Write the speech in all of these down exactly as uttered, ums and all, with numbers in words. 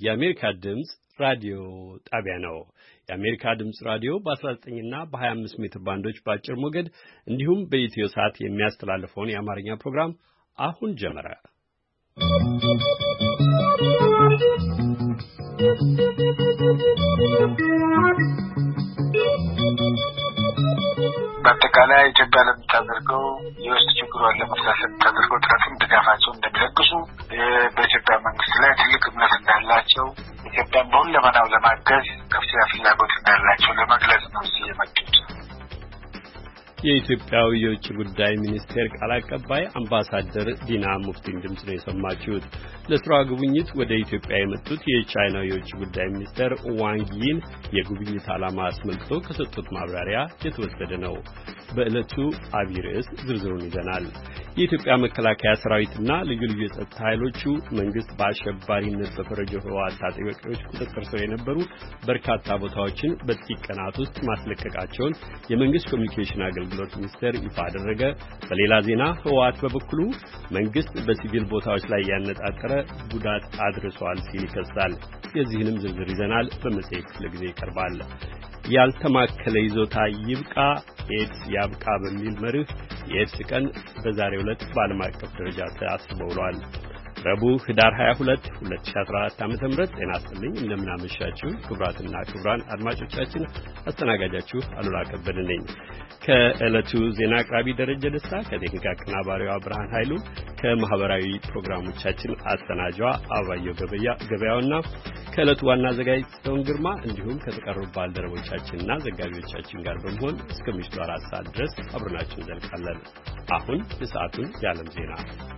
የአሜሪካ ድምጽ ራዲዮ ጣቢያ ነው። የአሜሪካ ድምጽ ራዲዮ በ19 እና በ25 ሜትር ባንዶች በአጭር ሞገድ እንዲሁም በኢትዮ ሰዓት የሚያስተላልፈውን የአማርኛ ፕሮግራም አሁን ጀመረ። በአጠቃላይ ኢትዮጵያ ለምታደርገው የውስጥ ችግሯን ለመፍታት የምታደርገው ጥረትም ድጋፋቸውን እንደሚለግሱ በኢትዮጵያ መንግስት ላይ ትልቅ እምነት እንዳላቸው ኢትዮጵያን በሁለመናው ለማገዝ ከፍተኛ ፍላጎት እንዳላቸው ለመግለጽ ነው እዚህ የመጡት። የኢትዮጵያው የውጭ ጉዳይ ሚኒስቴር ቃል አቀባይ አምባሳደር ዲና ሙፍቲን ድምጽ ነው የሰማችሁት። ለስራ ጉብኝት ወደ ኢትዮጵያ የመጡት የቻይናው የውጭ ጉዳይ ሚኒስትር ዋንግ ይን የጉብኝት ዓላማ አስመልክቶ ከሰጡት ማብራሪያ የተወሰደ ነው። በዕለቱ አብይ ርዕስ ዝርዝሩን ይዘናል። የኢትዮጵያ መከላከያ ሰራዊትና ልዩ ልዩ የጸጥታ ኃይሎቹ መንግስት በአሸባሪነት በፈረጀው ህወሓት ታጣቂዎች ቁጥጥር ስር የነበሩ በርካታ ቦታዎችን በጥቂት ቀናት ውስጥ ማስለቀቃቸውን የመንግስት ኮሚኒኬሽን አገልግሎት ሚኒስቴር ይፋ አደረገ። በሌላ ዜና ህወሓት በበኩሉ መንግስት በሲቪል ቦታዎች ላይ ያነጣጠረ ጉዳት አድርሷል ሲል ይከሳል። የዚህንም ዝርዝር ይዘናል። በመጽሔት ክፍለ ጊዜ ይቀርባል። ያልተማከለ ይዞታ ይብቃ ኤድስ ያብቃ በሚል መርህ የኤድስ ቀን በዛሬው ዕለት በዓለም አቀፍ ደረጃ ታስቦ ውሏል። ረቡዕ ህዳር ሃያ ሁለት ሁለት ሺህ አስራ አራት ዓመተ ምህረት ጤና ይስጥልኝ። እንደምን አመሻችሁ ክቡራትና ክቡራን አድማጮቻችን። አስተናጋጃችሁ አሉላ ከበደ ነኝ። ከዕለቱ ዜና አቅራቢ ደረጀ ደስታ፣ ከቴክኒክ አቀናባሪዋ ብርሃን ኃይሉ፣ ከማህበራዊ ፕሮግራሞቻችን አሰናጇ አባየው ገበያ ገበያውና ከዕለቱ ዋና አዘጋጅ ጽዮን ግርማ እንዲሁም ከተቀሩ ባልደረቦቻችንና ዘጋቢዎቻችን ጋር በመሆን እስከ ምሽቱ አራት ሰዓት ድረስ አብረናችሁ እንዘልቃለን። አሁን የሰዓቱን የዓለም ዜና።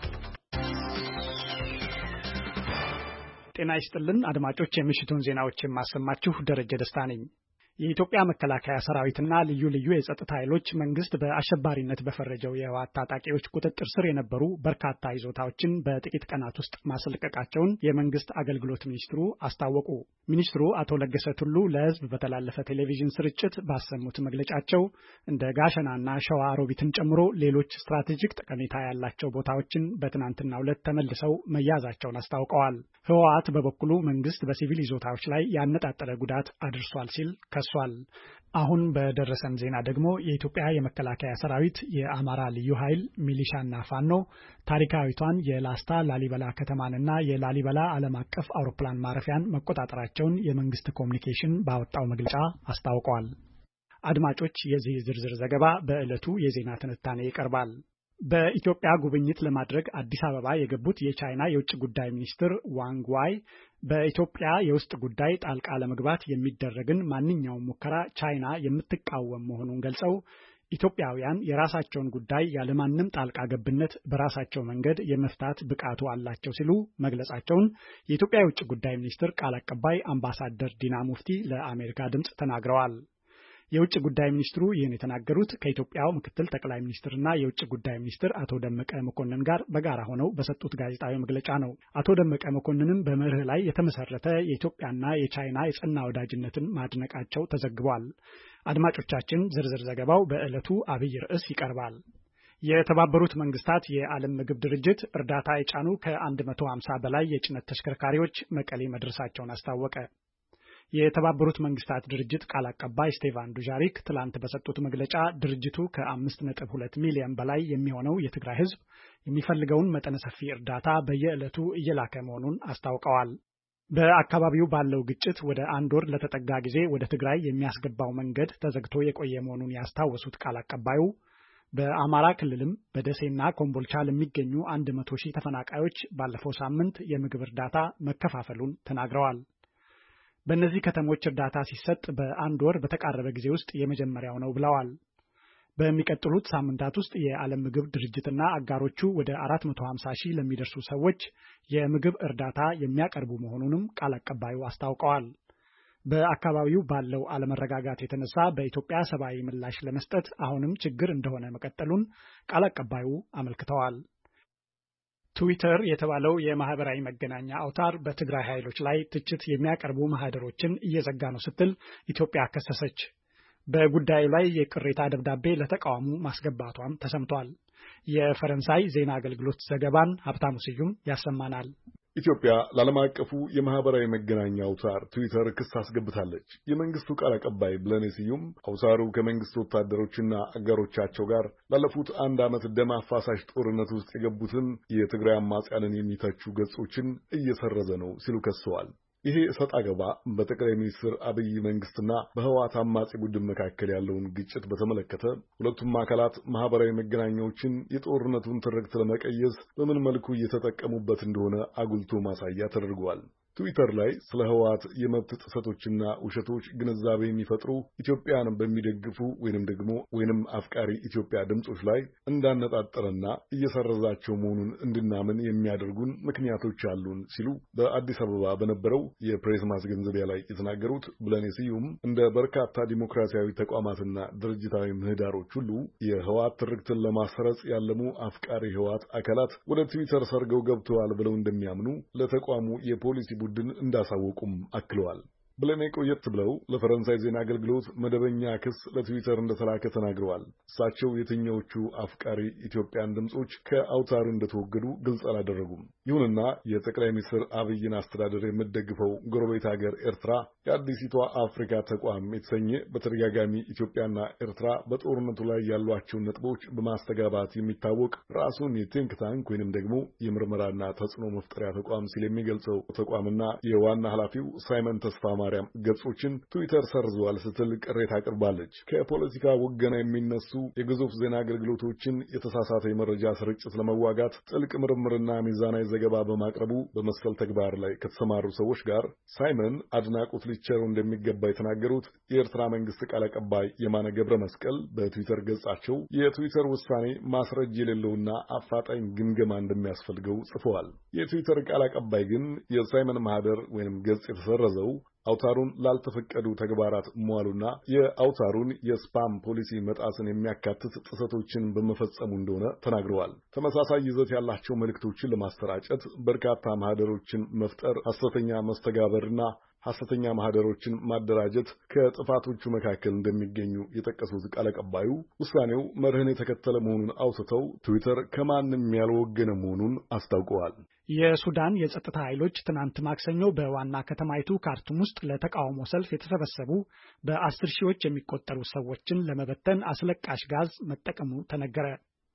ጤና ይስጥልን አድማጮች፣ የምሽቱን ዜናዎች የማሰማችሁ ደረጀ ደስታ ነኝ። የኢትዮጵያ መከላከያ ሰራዊትና ልዩ ልዩ የጸጥታ ኃይሎች መንግስት በአሸባሪነት በፈረጀው የህወሓት ታጣቂዎች ቁጥጥር ስር የነበሩ በርካታ ይዞታዎችን በጥቂት ቀናት ውስጥ ማስለቀቃቸውን የመንግስት አገልግሎት ሚኒስትሩ አስታወቁ። ሚኒስትሩ አቶ ለገሰ ቱሉ ለህዝብ በተላለፈ ቴሌቪዥን ስርጭት ባሰሙት መግለጫቸው እንደ ጋሸናና ሸዋ ሮቢትን ጨምሮ ሌሎች ስትራቴጂክ ጠቀሜታ ያላቸው ቦታዎችን በትናንትናው ዕለት ተመልሰው መያዛቸውን አስታውቀዋል። ህወሓት በበኩሉ መንግስት በሲቪል ይዞታዎች ላይ ያነጣጠረ ጉዳት አድርሷል ሲል ከሷል። አሁን በደረሰን ዜና ደግሞ የኢትዮጵያ የመከላከያ ሰራዊት፣ የአማራ ልዩ ኃይል፣ ሚሊሻና ፋኖ ታሪካዊቷን የላስታ ላሊበላ ከተማንና የላሊበላ ዓለም አቀፍ አውሮፕላን ማረፊያን መቆጣጠራቸውን የመንግስት ኮሚኒኬሽን ባወጣው መግለጫ አስታውቀዋል። አድማጮች፣ የዚህ ዝርዝር ዘገባ በዕለቱ የዜና ትንታኔ ይቀርባል። በኢትዮጵያ ጉብኝት ለማድረግ አዲስ አበባ የገቡት የቻይና የውጭ ጉዳይ ሚኒስትር ዋንግ ዋይ በኢትዮጵያ የውስጥ ጉዳይ ጣልቃ ለመግባት የሚደረግን ማንኛውም ሙከራ ቻይና የምትቃወም መሆኑን ገልጸው ኢትዮጵያውያን የራሳቸውን ጉዳይ ያለማንም ጣልቃ ገብነት በራሳቸው መንገድ የመፍታት ብቃቱ አላቸው ሲሉ መግለጻቸውን የኢትዮጵያ የውጭ ጉዳይ ሚኒስትር ቃል አቀባይ አምባሳደር ዲና ሙፍቲ ለአሜሪካ ድምጽ ተናግረዋል። የውጭ ጉዳይ ሚኒስትሩ ይህን የተናገሩት ከኢትዮጵያው ምክትል ጠቅላይ ሚኒስትርና የውጭ ጉዳይ ሚኒስትር አቶ ደመቀ መኮንን ጋር በጋራ ሆነው በሰጡት ጋዜጣዊ መግለጫ ነው። አቶ ደመቀ መኮንንም በመርህ ላይ የተመሰረተ የኢትዮጵያና የቻይና የጸና ወዳጅነትን ማድነቃቸው ተዘግቧል። አድማጮቻችን፣ ዝርዝር ዘገባው በዕለቱ አብይ ርዕስ ይቀርባል። የተባበሩት መንግስታት የዓለም ምግብ ድርጅት እርዳታ የጫኑ ከአንድ መቶ ሃምሳ በላይ የጭነት ተሽከርካሪዎች መቀሌ መድረሳቸውን አስታወቀ። የተባበሩት መንግስታት ድርጅት ቃል አቀባይ ስቴቫን ዱጃሪክ ትላንት በሰጡት መግለጫ ድርጅቱ ከአምስት ነጥብ ሁለት ሚሊዮን በላይ የሚሆነው የትግራይ ህዝብ የሚፈልገውን መጠነ ሰፊ እርዳታ በየዕለቱ እየላከ መሆኑን አስታውቀዋል። በአካባቢው ባለው ግጭት ወደ አንድ ወር ለተጠጋ ጊዜ ወደ ትግራይ የሚያስገባው መንገድ ተዘግቶ የቆየ መሆኑን ያስታወሱት ቃል አቀባዩ በአማራ ክልልም በደሴና ኮምቦልቻ ለሚገኙ አንድ መቶ ሺህ ተፈናቃዮች ባለፈው ሳምንት የምግብ እርዳታ መከፋፈሉን ተናግረዋል። በእነዚህ ከተሞች እርዳታ ሲሰጥ በአንድ ወር በተቃረበ ጊዜ ውስጥ የመጀመሪያው ነው ብለዋል። በሚቀጥሉት ሳምንታት ውስጥ የዓለም ምግብ ድርጅትና አጋሮቹ ወደ አራት መቶ ሃምሳ ሺህ ለሚደርሱ ሰዎች የምግብ እርዳታ የሚያቀርቡ መሆኑንም ቃል አቀባዩ አስታውቀዋል። በአካባቢው ባለው አለመረጋጋት የተነሳ በኢትዮጵያ ሰብአዊ ምላሽ ለመስጠት አሁንም ችግር እንደሆነ መቀጠሉን ቃል አቀባዩ አመልክተዋል። ትዊተር የተባለው የማህበራዊ መገናኛ አውታር በትግራይ ኃይሎች ላይ ትችት የሚያቀርቡ ማህደሮችን እየዘጋ ነው ስትል ኢትዮጵያ ከሰሰች። በጉዳዩ ላይ የቅሬታ ደብዳቤ ለተቃዋሙ ማስገባቷም ተሰምቷል። የፈረንሳይ ዜና አገልግሎት ዘገባን ሀብታሙ ስዩም ያሰማናል። ኢትዮጵያ ለዓለም አቀፉ የማህበራዊ መገናኛ አውታር ትዊተር ክስ አስገብታለች። የመንግስቱ ቃል አቀባይ ብለኔ ስዩም አውታሩ ከመንግስት ወታደሮችና አጋሮቻቸው ጋር ላለፉት አንድ ዓመት ደም አፋሳሽ ጦርነት ውስጥ የገቡትን የትግራይ አማጽያንን የሚተቹ ገጾችን እየሰረዘ ነው ሲሉ ከሰዋል። ይሄ እሰጥ አገባ በጠቅላይ ሚኒስትር አብይ መንግስትና በህወሓት አማጺ ቡድን መካከል ያለውን ግጭት በተመለከተ ሁለቱም አካላት ማህበራዊ መገናኛዎችን የጦርነቱን ትርክት ለመቀየስ በምን መልኩ እየተጠቀሙበት እንደሆነ አጉልቶ ማሳያ ተደርጓል። ትዊተር ላይ ስለ ህወሓት የመብት ጥሰቶችና ውሸቶች ግንዛቤ የሚፈጥሩ ኢትዮጵያን በሚደግፉ ወይንም ደግሞ ወይንም አፍቃሪ ኢትዮጵያ ድምጾች ላይ እንዳነጣጠረና እየሰረዛቸው መሆኑን እንድናምን የሚያደርጉን ምክንያቶች አሉን ሲሉ በአዲስ አበባ በነበረው የፕሬስ ማስገንዘቢያ ላይ የተናገሩት ብለኔ ስዩም እንደ በርካታ ዲሞክራሲያዊ ተቋማትና ድርጅታዊ ምህዳሮች ሁሉ የህወሓት ትርክትን ለማሰረጽ ያለሙ አፍቃሪ ህወሓት አካላት ወደ ትዊተር ሰርገው ገብተዋል ብለው እንደሚያምኑ ለተቋሙ የፖሊሲ ቡድን እንዳሳወቁም አክለዋል። ብለኔ ቆየት ብለው ለፈረንሳይ ዜና አገልግሎት መደበኛ ክስ ለትዊተር እንደተላከ ተናግረዋል። እሳቸው የትኞቹ አፍቃሪ ኢትዮጵያን ድምጾች ከአውታሩ እንደተወገዱ ግልጽ አላደረጉም። ይሁንና የጠቅላይ ሚኒስትር አብይን አስተዳደር የምትደግፈው ጎረቤት ሀገር ኤርትራ የአዲሲቷ አፍሪካ ተቋም የተሰኘ በተደጋጋሚ ኢትዮጵያና ኤርትራ በጦርነቱ ላይ ያሏቸውን ነጥቦች በማስተጋባት የሚታወቅ ራሱን የቲንክ ታንክ ወይንም ደግሞ የምርመራና ተጽዕኖ መፍጠሪያ ተቋም ሲል የሚገልጸው ተቋምና የዋና ኃላፊው ሳይመን ተስፋ ማርያም ገጾችን ትዊተር ሰርዟል ስትል ቅሬታ አቅርባለች። ከፖለቲካ ወገና የሚነሱ የግዙፍ ዜና አገልግሎቶችን የተሳሳተ የመረጃ ስርጭት ለመዋጋት ጥልቅ ምርምርና ሚዛናዊ ዘገባ በማቅረቡ በመሰል ተግባር ላይ ከተሰማሩ ሰዎች ጋር ሳይመን አድናቆት ሊቸረው እንደሚገባ የተናገሩት የኤርትራ መንግስት ቃል አቀባይ የማነ ገብረ መስቀል በትዊተር ገጻቸው የትዊተር ውሳኔ ማስረጃ የሌለውና አፋጣኝ ግምገማ እንደሚያስፈልገው ጽፈዋል። የትዊተር ቃል አቀባይ ግን የሳይመን ማህደር ወይንም ገጽ የተሰረዘው አውታሩን ላልተፈቀዱ ተግባራት መዋሉና የአውታሩን የስፓም ፖሊሲ መጣስን የሚያካትት ጥሰቶችን በመፈጸሙ እንደሆነ ተናግረዋል። ተመሳሳይ ይዘት ያላቸው መልእክቶችን ለማሰራጨት በርካታ ማህደሮችን መፍጠር፣ ሐሰተኛ መስተጋበርና ሐሰተኛ ማህደሮችን ማደራጀት ከጥፋቶቹ መካከል እንደሚገኙ የጠቀሱት ቃል አቀባዩ ውሳኔው መርህን የተከተለ መሆኑን አውስተው ትዊተር ከማንም ያልወገነ መሆኑን አስታውቀዋል። የሱዳን የጸጥታ ኃይሎች ትናንት ማክሰኞ በዋና ከተማይቱ ካርቱም ውስጥ ለተቃውሞ ሰልፍ የተሰበሰቡ በአስር ሺዎች የሚቆጠሩ ሰዎችን ለመበተን አስለቃሽ ጋዝ መጠቀሙ ተነገረ።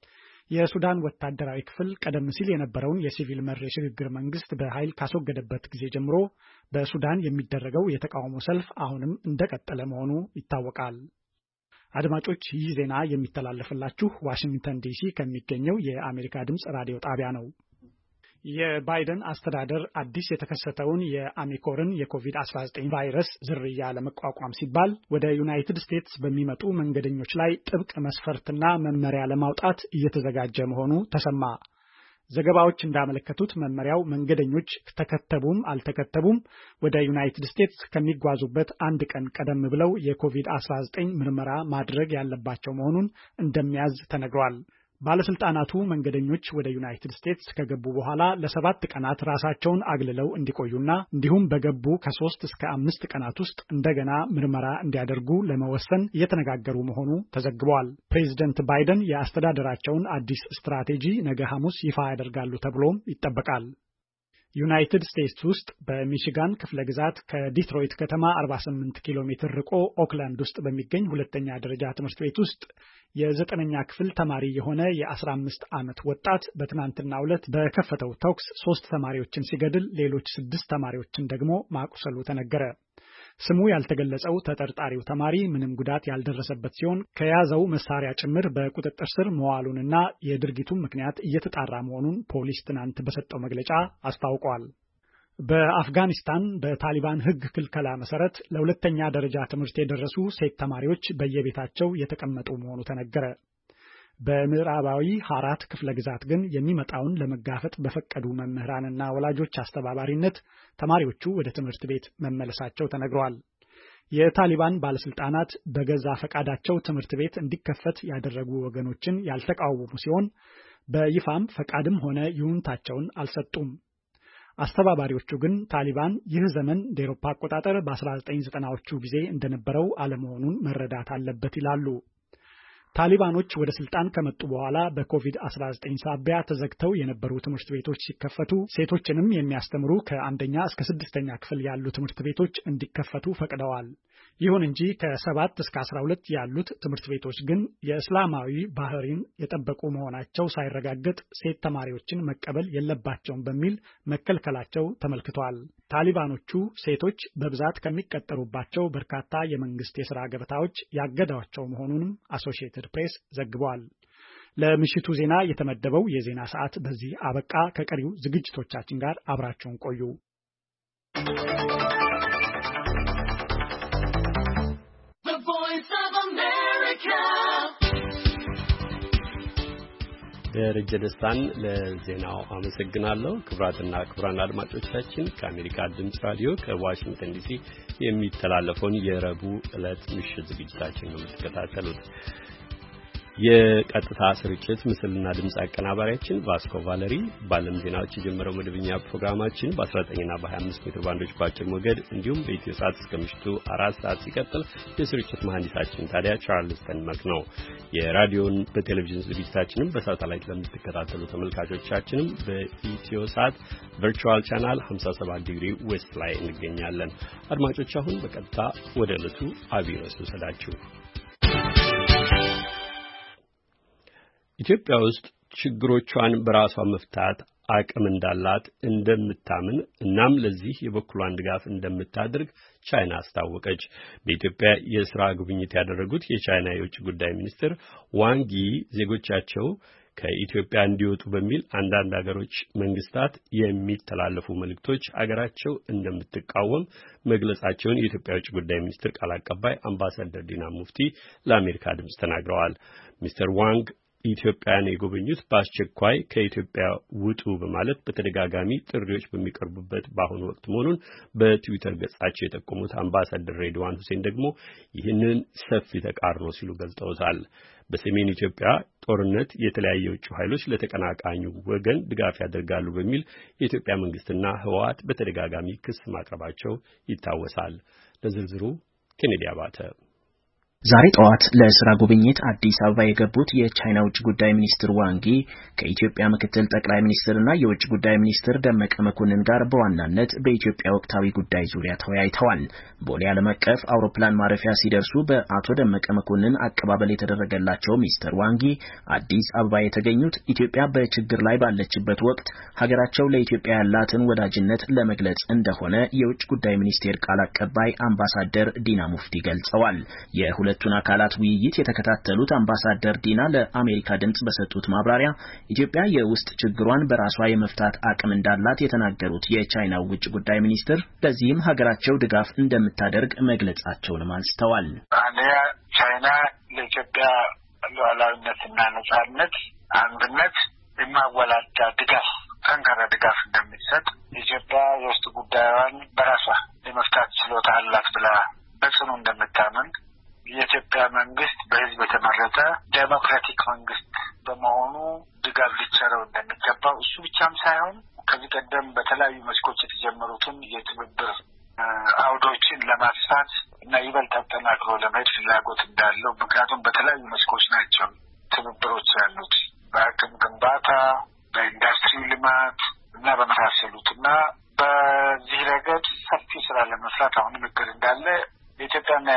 የሱዳን ወታደራዊ ክፍል ቀደም ሲል የነበረውን የሲቪል መር የሽግግር መንግስት በኃይል ካስወገደበት ጊዜ ጀምሮ በሱዳን የሚደረገው የተቃውሞ ሰልፍ አሁንም እንደቀጠለ መሆኑ ይታወቃል። አድማጮች፣ ይህ ዜና የሚተላለፍላችሁ ዋሽንግተን ዲሲ ከሚገኘው የአሜሪካ ድምጽ ራዲዮ ጣቢያ ነው። የባይደን አስተዳደር አዲስ የተከሰተውን የኦሚክሮን የኮቪድ አስራ ዘጠኝ ቫይረስ ዝርያ ለመቋቋም ሲባል ወደ ዩናይትድ ስቴትስ በሚመጡ መንገደኞች ላይ ጥብቅ መስፈርትና መመሪያ ለማውጣት እየተዘጋጀ መሆኑ ተሰማ። ዘገባዎች እንዳመለከቱት መመሪያው መንገደኞች ተከተቡም አልተከተቡም ወደ ዩናይትድ ስቴትስ ከሚጓዙበት አንድ ቀን ቀደም ብለው የኮቪድ አስራ ዘጠኝ ምርመራ ማድረግ ያለባቸው መሆኑን እንደሚያዝ ተነግሯል። ባለስልጣናቱ መንገደኞች ወደ ዩናይትድ ስቴትስ ከገቡ በኋላ ለሰባት ቀናት ራሳቸውን አግልለው እንዲቆዩና እንዲሁም በገቡ ከሶስት እስከ አምስት ቀናት ውስጥ እንደገና ምርመራ እንዲያደርጉ ለመወሰን እየተነጋገሩ መሆኑ ተዘግቧል። ፕሬዚደንት ባይደን የአስተዳደራቸውን አዲስ ስትራቴጂ ነገ ሐሙስ ይፋ ያደርጋሉ ተብሎም ይጠበቃል። ዩናይትድ ስቴትስ ውስጥ በሚሽጋን ክፍለ ግዛት ከዲትሮይት ከተማ አርባ ስምንት ኪሎ ሜትር ርቆ ኦክላንድ ውስጥ በሚገኝ ሁለተኛ ደረጃ ትምህርት ቤት ውስጥ የዘጠነኛ ክፍል ተማሪ የሆነ የአስራ አምስት ዓመት ወጣት በትናንትናው ዕለት በከፈተው ተኩስ ሶስት ተማሪዎችን ሲገድል ሌሎች ስድስት ተማሪዎችን ደግሞ ማቁሰሉ ተነገረ። ስሙ ያልተገለጸው ተጠርጣሪው ተማሪ ምንም ጉዳት ያልደረሰበት ሲሆን ከያዘው መሳሪያ ጭምር በቁጥጥር ስር መዋሉንና የድርጊቱን ምክንያት እየተጣራ መሆኑን ፖሊስ ትናንት በሰጠው መግለጫ አስታውቋል። በአፍጋኒስታን በታሊባን ሕግ ክልከላ መሰረት ለሁለተኛ ደረጃ ትምህርት የደረሱ ሴት ተማሪዎች በየቤታቸው የተቀመጡ መሆኑ ተነገረ። በምዕራባዊ ሀራት ክፍለ ግዛት ግን የሚመጣውን ለመጋፈጥ በፈቀዱ መምህራንና ወላጆች አስተባባሪነት ተማሪዎቹ ወደ ትምህርት ቤት መመለሳቸው ተነግሯል። የታሊባን ባለስልጣናት በገዛ ፈቃዳቸው ትምህርት ቤት እንዲከፈት ያደረጉ ወገኖችን ያልተቃወሙ ሲሆን በይፋም ፈቃድም ሆነ ይሁንታቸውን አልሰጡም። አስተባባሪዎቹ ግን ታሊባን ይህ ዘመን እንደ አውሮፓ አቆጣጠር በአስራ ዘጠኝ ዘጠናዎቹ ጊዜ እንደነበረው አለመሆኑን መረዳት አለበት ይላሉ። ታሊባኖች ወደ ስልጣን ከመጡ በኋላ በኮቪድ አስራ ዘጠኝ ሳቢያ ተዘግተው የነበሩ ትምህርት ቤቶች ሲከፈቱ ሴቶችንም የሚያስተምሩ ከአንደኛ እስከ ስድስተኛ ክፍል ያሉ ትምህርት ቤቶች እንዲከፈቱ ፈቅደዋል። ይሁን እንጂ ከሰባት እስከ አስራ ሁለት ያሉት ትምህርት ቤቶች ግን የእስላማዊ ባህሪን የጠበቁ መሆናቸው ሳይረጋገጥ ሴት ተማሪዎችን መቀበል የለባቸውም በሚል መከልከላቸው ተመልክቷል። ታሊባኖቹ ሴቶች በብዛት ከሚቀጠሩባቸው በርካታ የመንግስት የሥራ ገበታዎች ያገዷቸው መሆኑንም አሶሺየትድ ፕሬስ ዘግቧል። ለምሽቱ ዜና የተመደበው የዜና ሰዓት በዚህ አበቃ። ከቀሪው ዝግጅቶቻችን ጋር አብራችሁን ቆዩ። ደረጀ ደስታን ለዜናው አመሰግናለሁ። ክቡራትና ክቡራን አድማጮቻችን ከአሜሪካ ድምጽ ራዲዮ ከዋሽንግተን ዲሲ የሚተላለፈውን የረቡዕ ዕለት ምሽት ዝግጅታችን ነው የምትከታተሉት። የቀጥታ ስርጭት ምስልና ድምጽ አቀናባሪያችን ቫስኮ ቫለሪ፣ በዓለም ዜናዎች የጀመረው መደበኛ ፕሮግራማችን በ19 እና በ25 ሜትር ባንዶች በአጭር ሞገድ እንዲሁም በኢትዮ ሰዓት እስከ ምሽቱ አራት ሰዓት ሲቀጥል የስርጭት መሐንዲሳችን ታዲያ ቻርልስ ተንመክ ነው። የራዲዮን በቴሌቪዥን ዝግጅታችንም በሳተላይት ለምትከታተሉ ተመልካቾቻችንም በኢትዮ ሰዓት ቨርቹዋል ቻናል ሃምሳ ሰባት ዲግሪ ዌስት ላይ እንገኛለን። አድማጮች አሁን በቀጥታ ወደ ዕለቱ አብይ ርዕስ ልውሰዳችሁ። ኢትዮጵያ ውስጥ ችግሮቿን በራሷ መፍታት አቅም እንዳላት እንደምታምን እናም ለዚህ የበኩሏን ድጋፍ እንደምታደርግ ቻይና አስታወቀች። በኢትዮጵያ የሥራ ጉብኝት ያደረጉት የቻይና የውጭ ጉዳይ ሚኒስትር ዋንግ ይ ዜጎቻቸው ከኢትዮጵያ እንዲወጡ በሚል አንዳንድ ሀገሮች መንግስታት የሚተላለፉ መልእክቶች አገራቸው እንደምትቃወም መግለጻቸውን የኢትዮጵያ የውጭ ጉዳይ ሚኒስትር ቃል አቀባይ አምባሳደር ዲና ሙፍቲ ለአሜሪካ ድምፅ ተናግረዋል። ሚስተር ዋንግ ኢትዮጵያን የጎበኙት በአስቸኳይ ከኢትዮጵያ ውጡ በማለት በተደጋጋሚ ጥሪዎች በሚቀርቡበት በአሁኑ ወቅት መሆኑን በትዊተር ገጻቸው የጠቆሙት አምባሳደር ሬድዋን ሁሴን ደግሞ ይህንን ሰፊ ተቃርኖ ሲሉ ገልጸውታል። በሰሜን ኢትዮጵያ ጦርነት የተለያዩ የውጭ ኃይሎች ለተቀናቃኙ ወገን ድጋፍ ያደርጋሉ በሚል የኢትዮጵያ መንግስትና ህወሓት በተደጋጋሚ ክስ ማቅረባቸው ይታወሳል። ለዝርዝሩ ኬኔዲ አባተ። ዛሬ ጠዋት ለስራ ጉብኝት አዲስ አበባ የገቡት የቻይና ውጭ ጉዳይ ሚኒስትር ዋንግ ይ ከኢትዮጵያ ምክትል ጠቅላይ ሚኒስትርና የውጭ ጉዳይ ሚኒስትር ደመቀ መኮንን ጋር በዋናነት በኢትዮጵያ ወቅታዊ ጉዳይ ዙሪያ ተወያይተዋል። ቦሌ ዓለም አቀፍ አውሮፕላን ማረፊያ ሲደርሱ በአቶ ደመቀ መኮንን አቀባበል የተደረገላቸው ሚስተር ዋንግ ይ አዲስ አበባ የተገኙት ኢትዮጵያ በችግር ላይ ባለችበት ወቅት ሀገራቸው ለኢትዮጵያ ያላትን ወዳጅነት ለመግለጽ እንደሆነ የውጭ ጉዳይ ሚኒስቴር ቃል አቀባይ አምባሳደር ዲና ሙፍቲ ገልጸዋል። ሁለቱን አካላት ውይይት የተከታተሉት አምባሳደር ዲና ለአሜሪካ ድምጽ በሰጡት ማብራሪያ ኢትዮጵያ የውስጥ ችግሯን በራሷ የመፍታት አቅም እንዳላት የተናገሩት የቻይናው ውጭ ጉዳይ ሚኒስትር ለዚህም ሀገራቸው ድጋፍ እንደምታደርግ መግለጻቸውን አንስተዋል። ቻይና ለኢትዮጵያ ሉዓላዊነትና ነጻነት፣ አንድነት የማወላዳ ድጋፍ ጠንካራ ድጋፍ እንደምትሰጥ ኢትዮጵያ የውስጥ ጉዳዩን በራሷ የመፍታት ችሎታ አላት ብላ በጽኑ እንደምታምን የኢትዮጵያ መንግስት በህዝብ የተመረጠ ዴሞክራቲክ መንግስት በመሆኑ ድጋፍ ሊቸረው እንደሚገባው እሱ ብቻም ሳይሆን ከዚህ ቀደም በተለያዩ መስኮች የተጀመሩትን የትብብር አውዶችን ለማስፋት እና ይበልጥ አጠናክሮ ለመሄድ ፍላጎት እንዳለው፣ ምክንያቱም በተለያዩ መስኮች ናቸው ትብብሮች ያሉት በአቅም ግንባታ፣ በኢንዱስትሪ ልማት እና በመሳሰሉት እና በዚህ ረገድ ሰፊ ስራ ለመስራት አሁንም እቅድ እንዳለ የኢትዮጵያና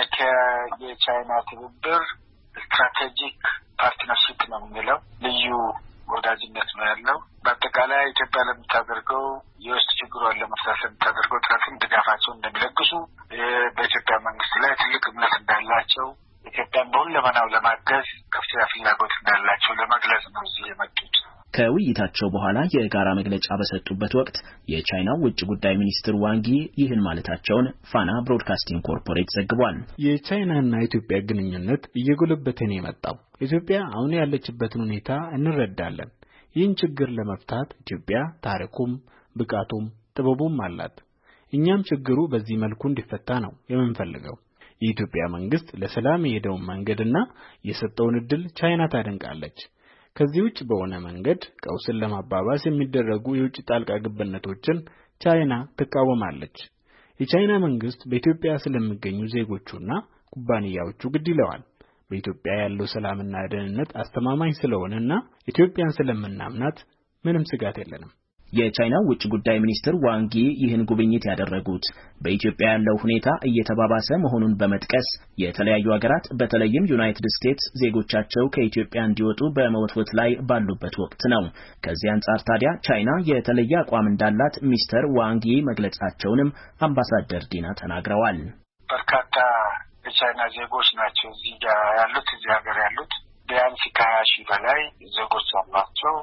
የቻይና ትብብር ስትራቴጂክ ፓርትነርሺፕ ነው የሚለው ልዩ ወዳጅነት ነው ያለው። በአጠቃላይ ኢትዮጵያ ለምታደርገው የውስጥ ችግሯን ለመፍታት ለምታደርገው ጥረትም ድጋፋቸውን እንደሚለግሱ፣ በኢትዮጵያ መንግስት ላይ ትልቅ እምነት እንዳላቸው፣ ኢትዮጵያን በሁለመናው ለማገዝ ከፍተኛ ፍላጎት እንዳላቸው ለመግለጽ ነው እዚህ የመጡት። ከውይይታቸው በኋላ የጋራ መግለጫ በሰጡበት ወቅት የቻይናው ውጭ ጉዳይ ሚኒስትር ዋንግ ይ ይህን ማለታቸውን ፋና ብሮድካስቲንግ ኮርፖሬት ዘግቧል። የቻይናና ኢትዮጵያ ግንኙነት እየጎለበተ ነው የመጣው። ኢትዮጵያ አሁን ያለችበትን ሁኔታ እንረዳለን። ይህን ችግር ለመፍታት ኢትዮጵያ ታሪኩም ብቃቱም ጥበቡም አላት። እኛም ችግሩ በዚህ መልኩ እንዲፈታ ነው የምንፈልገው። የኢትዮጵያ መንግስት ለሰላም የሄደውን መንገድና የሰጠውን እድል ቻይና ታደንቃለች። ከዚህ ውጭ በሆነ መንገድ ቀውስን ለማባባስ የሚደረጉ የውጭ ጣልቃ ገብነቶችን ቻይና ትቃወማለች። የቻይና መንግስት በኢትዮጵያ ስለሚገኙ ዜጎቹና ኩባንያዎቹ ግድ ይለዋል። በኢትዮጵያ ያለው ሰላምና ደህንነት አስተማማኝ ስለሆነና ኢትዮጵያን ስለምናምናት ምንም ስጋት የለንም። የቻይናው ውጭ ጉዳይ ሚኒስትር ዋንጊ ይህን ጉብኝት ያደረጉት በኢትዮጵያ ያለው ሁኔታ እየተባባሰ መሆኑን በመጥቀስ የተለያዩ ሀገራት በተለይም ዩናይትድ ስቴትስ ዜጎቻቸው ከኢትዮጵያ እንዲወጡ በመወትወት ላይ ባሉበት ወቅት ነው። ከዚህ አንጻር ታዲያ ቻይና የተለየ አቋም እንዳላት ሚስተር ዋንጊ መግለጻቸውንም አምባሳደር ዲና ተናግረዋል። በርካታ የቻይና ዜጎች ናቸው እዚህ ያሉት እዚህ ሀገር ያሉት ቢያንስ ከሀያ ሺህ በላይ ዜጎች አሏቸው።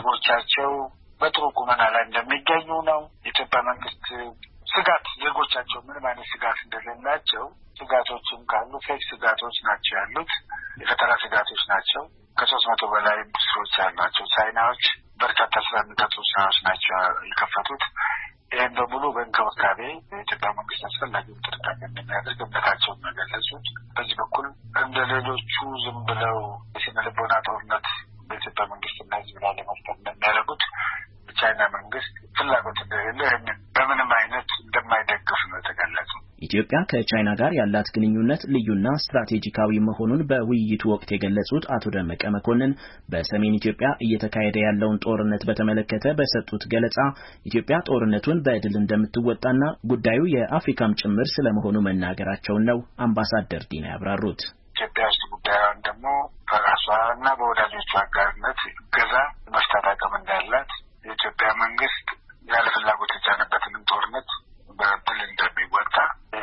ዜጎቻቸው በጥሩ ቁመና ላይ እንደሚገኙ ነው። የኢትዮጵያ መንግስት ስጋት ዜጎቻቸው ምንም አይነት ስጋት እንደሌላቸው ስጋቶችም ካሉ ፌክ ስጋቶች ናቸው ያሉት የፈጠራ ስጋቶች ናቸው። ከሶስት መቶ በላይ ኢንዱስትሪዎች ያሏቸው ቻይናዎች በርካታ ስራ የሚቀጥሩ ስራዎች ናቸው የከፈቱት። ይህን በሙሉ በእንክብካቤ የኢትዮጵያ መንግስት አስፈላጊውን ጥንቃቄ እንደሚያደርግ እምነታቸውን መገለጹት። በዚህ በኩል እንደ ሌሎቹ ዝም ብለው የስነ ልቦና ጦርነት በኢትዮጵያ መንግስትና ህዝብ ላይ ለመፍጠር እንደሚያደርጉት የቻይና መንግስት ፍላጎት እንደሌለ ይህንን በምንም አይነት እንደማይደግፍ ነው የተገለጸው። ኢትዮጵያ ከቻይና ጋር ያላት ግንኙነት ልዩና ስትራቴጂካዊ መሆኑን በውይይቱ ወቅት የገለጹት አቶ ደመቀ መኮንን በሰሜን ኢትዮጵያ እየተካሄደ ያለውን ጦርነት በተመለከተ በሰጡት ገለጻ ኢትዮጵያ ጦርነቱን በድል እንደምትወጣና ጉዳዩ የአፍሪካም ጭምር ስለመሆኑ መናገራቸውን ነው አምባሳደር ዲና ያብራሩት። ኢትዮጵያ ውስጥ ጉዳዩን ደግሞ በራሷና በወዳጆቿ አጋርነት እገዛ መፍታት አቅም እንዳላት የኢትዮጵያ መንግስት ያለ ፍላጎት የጫነበትንም ጦርነት በድል እንደሚወጣ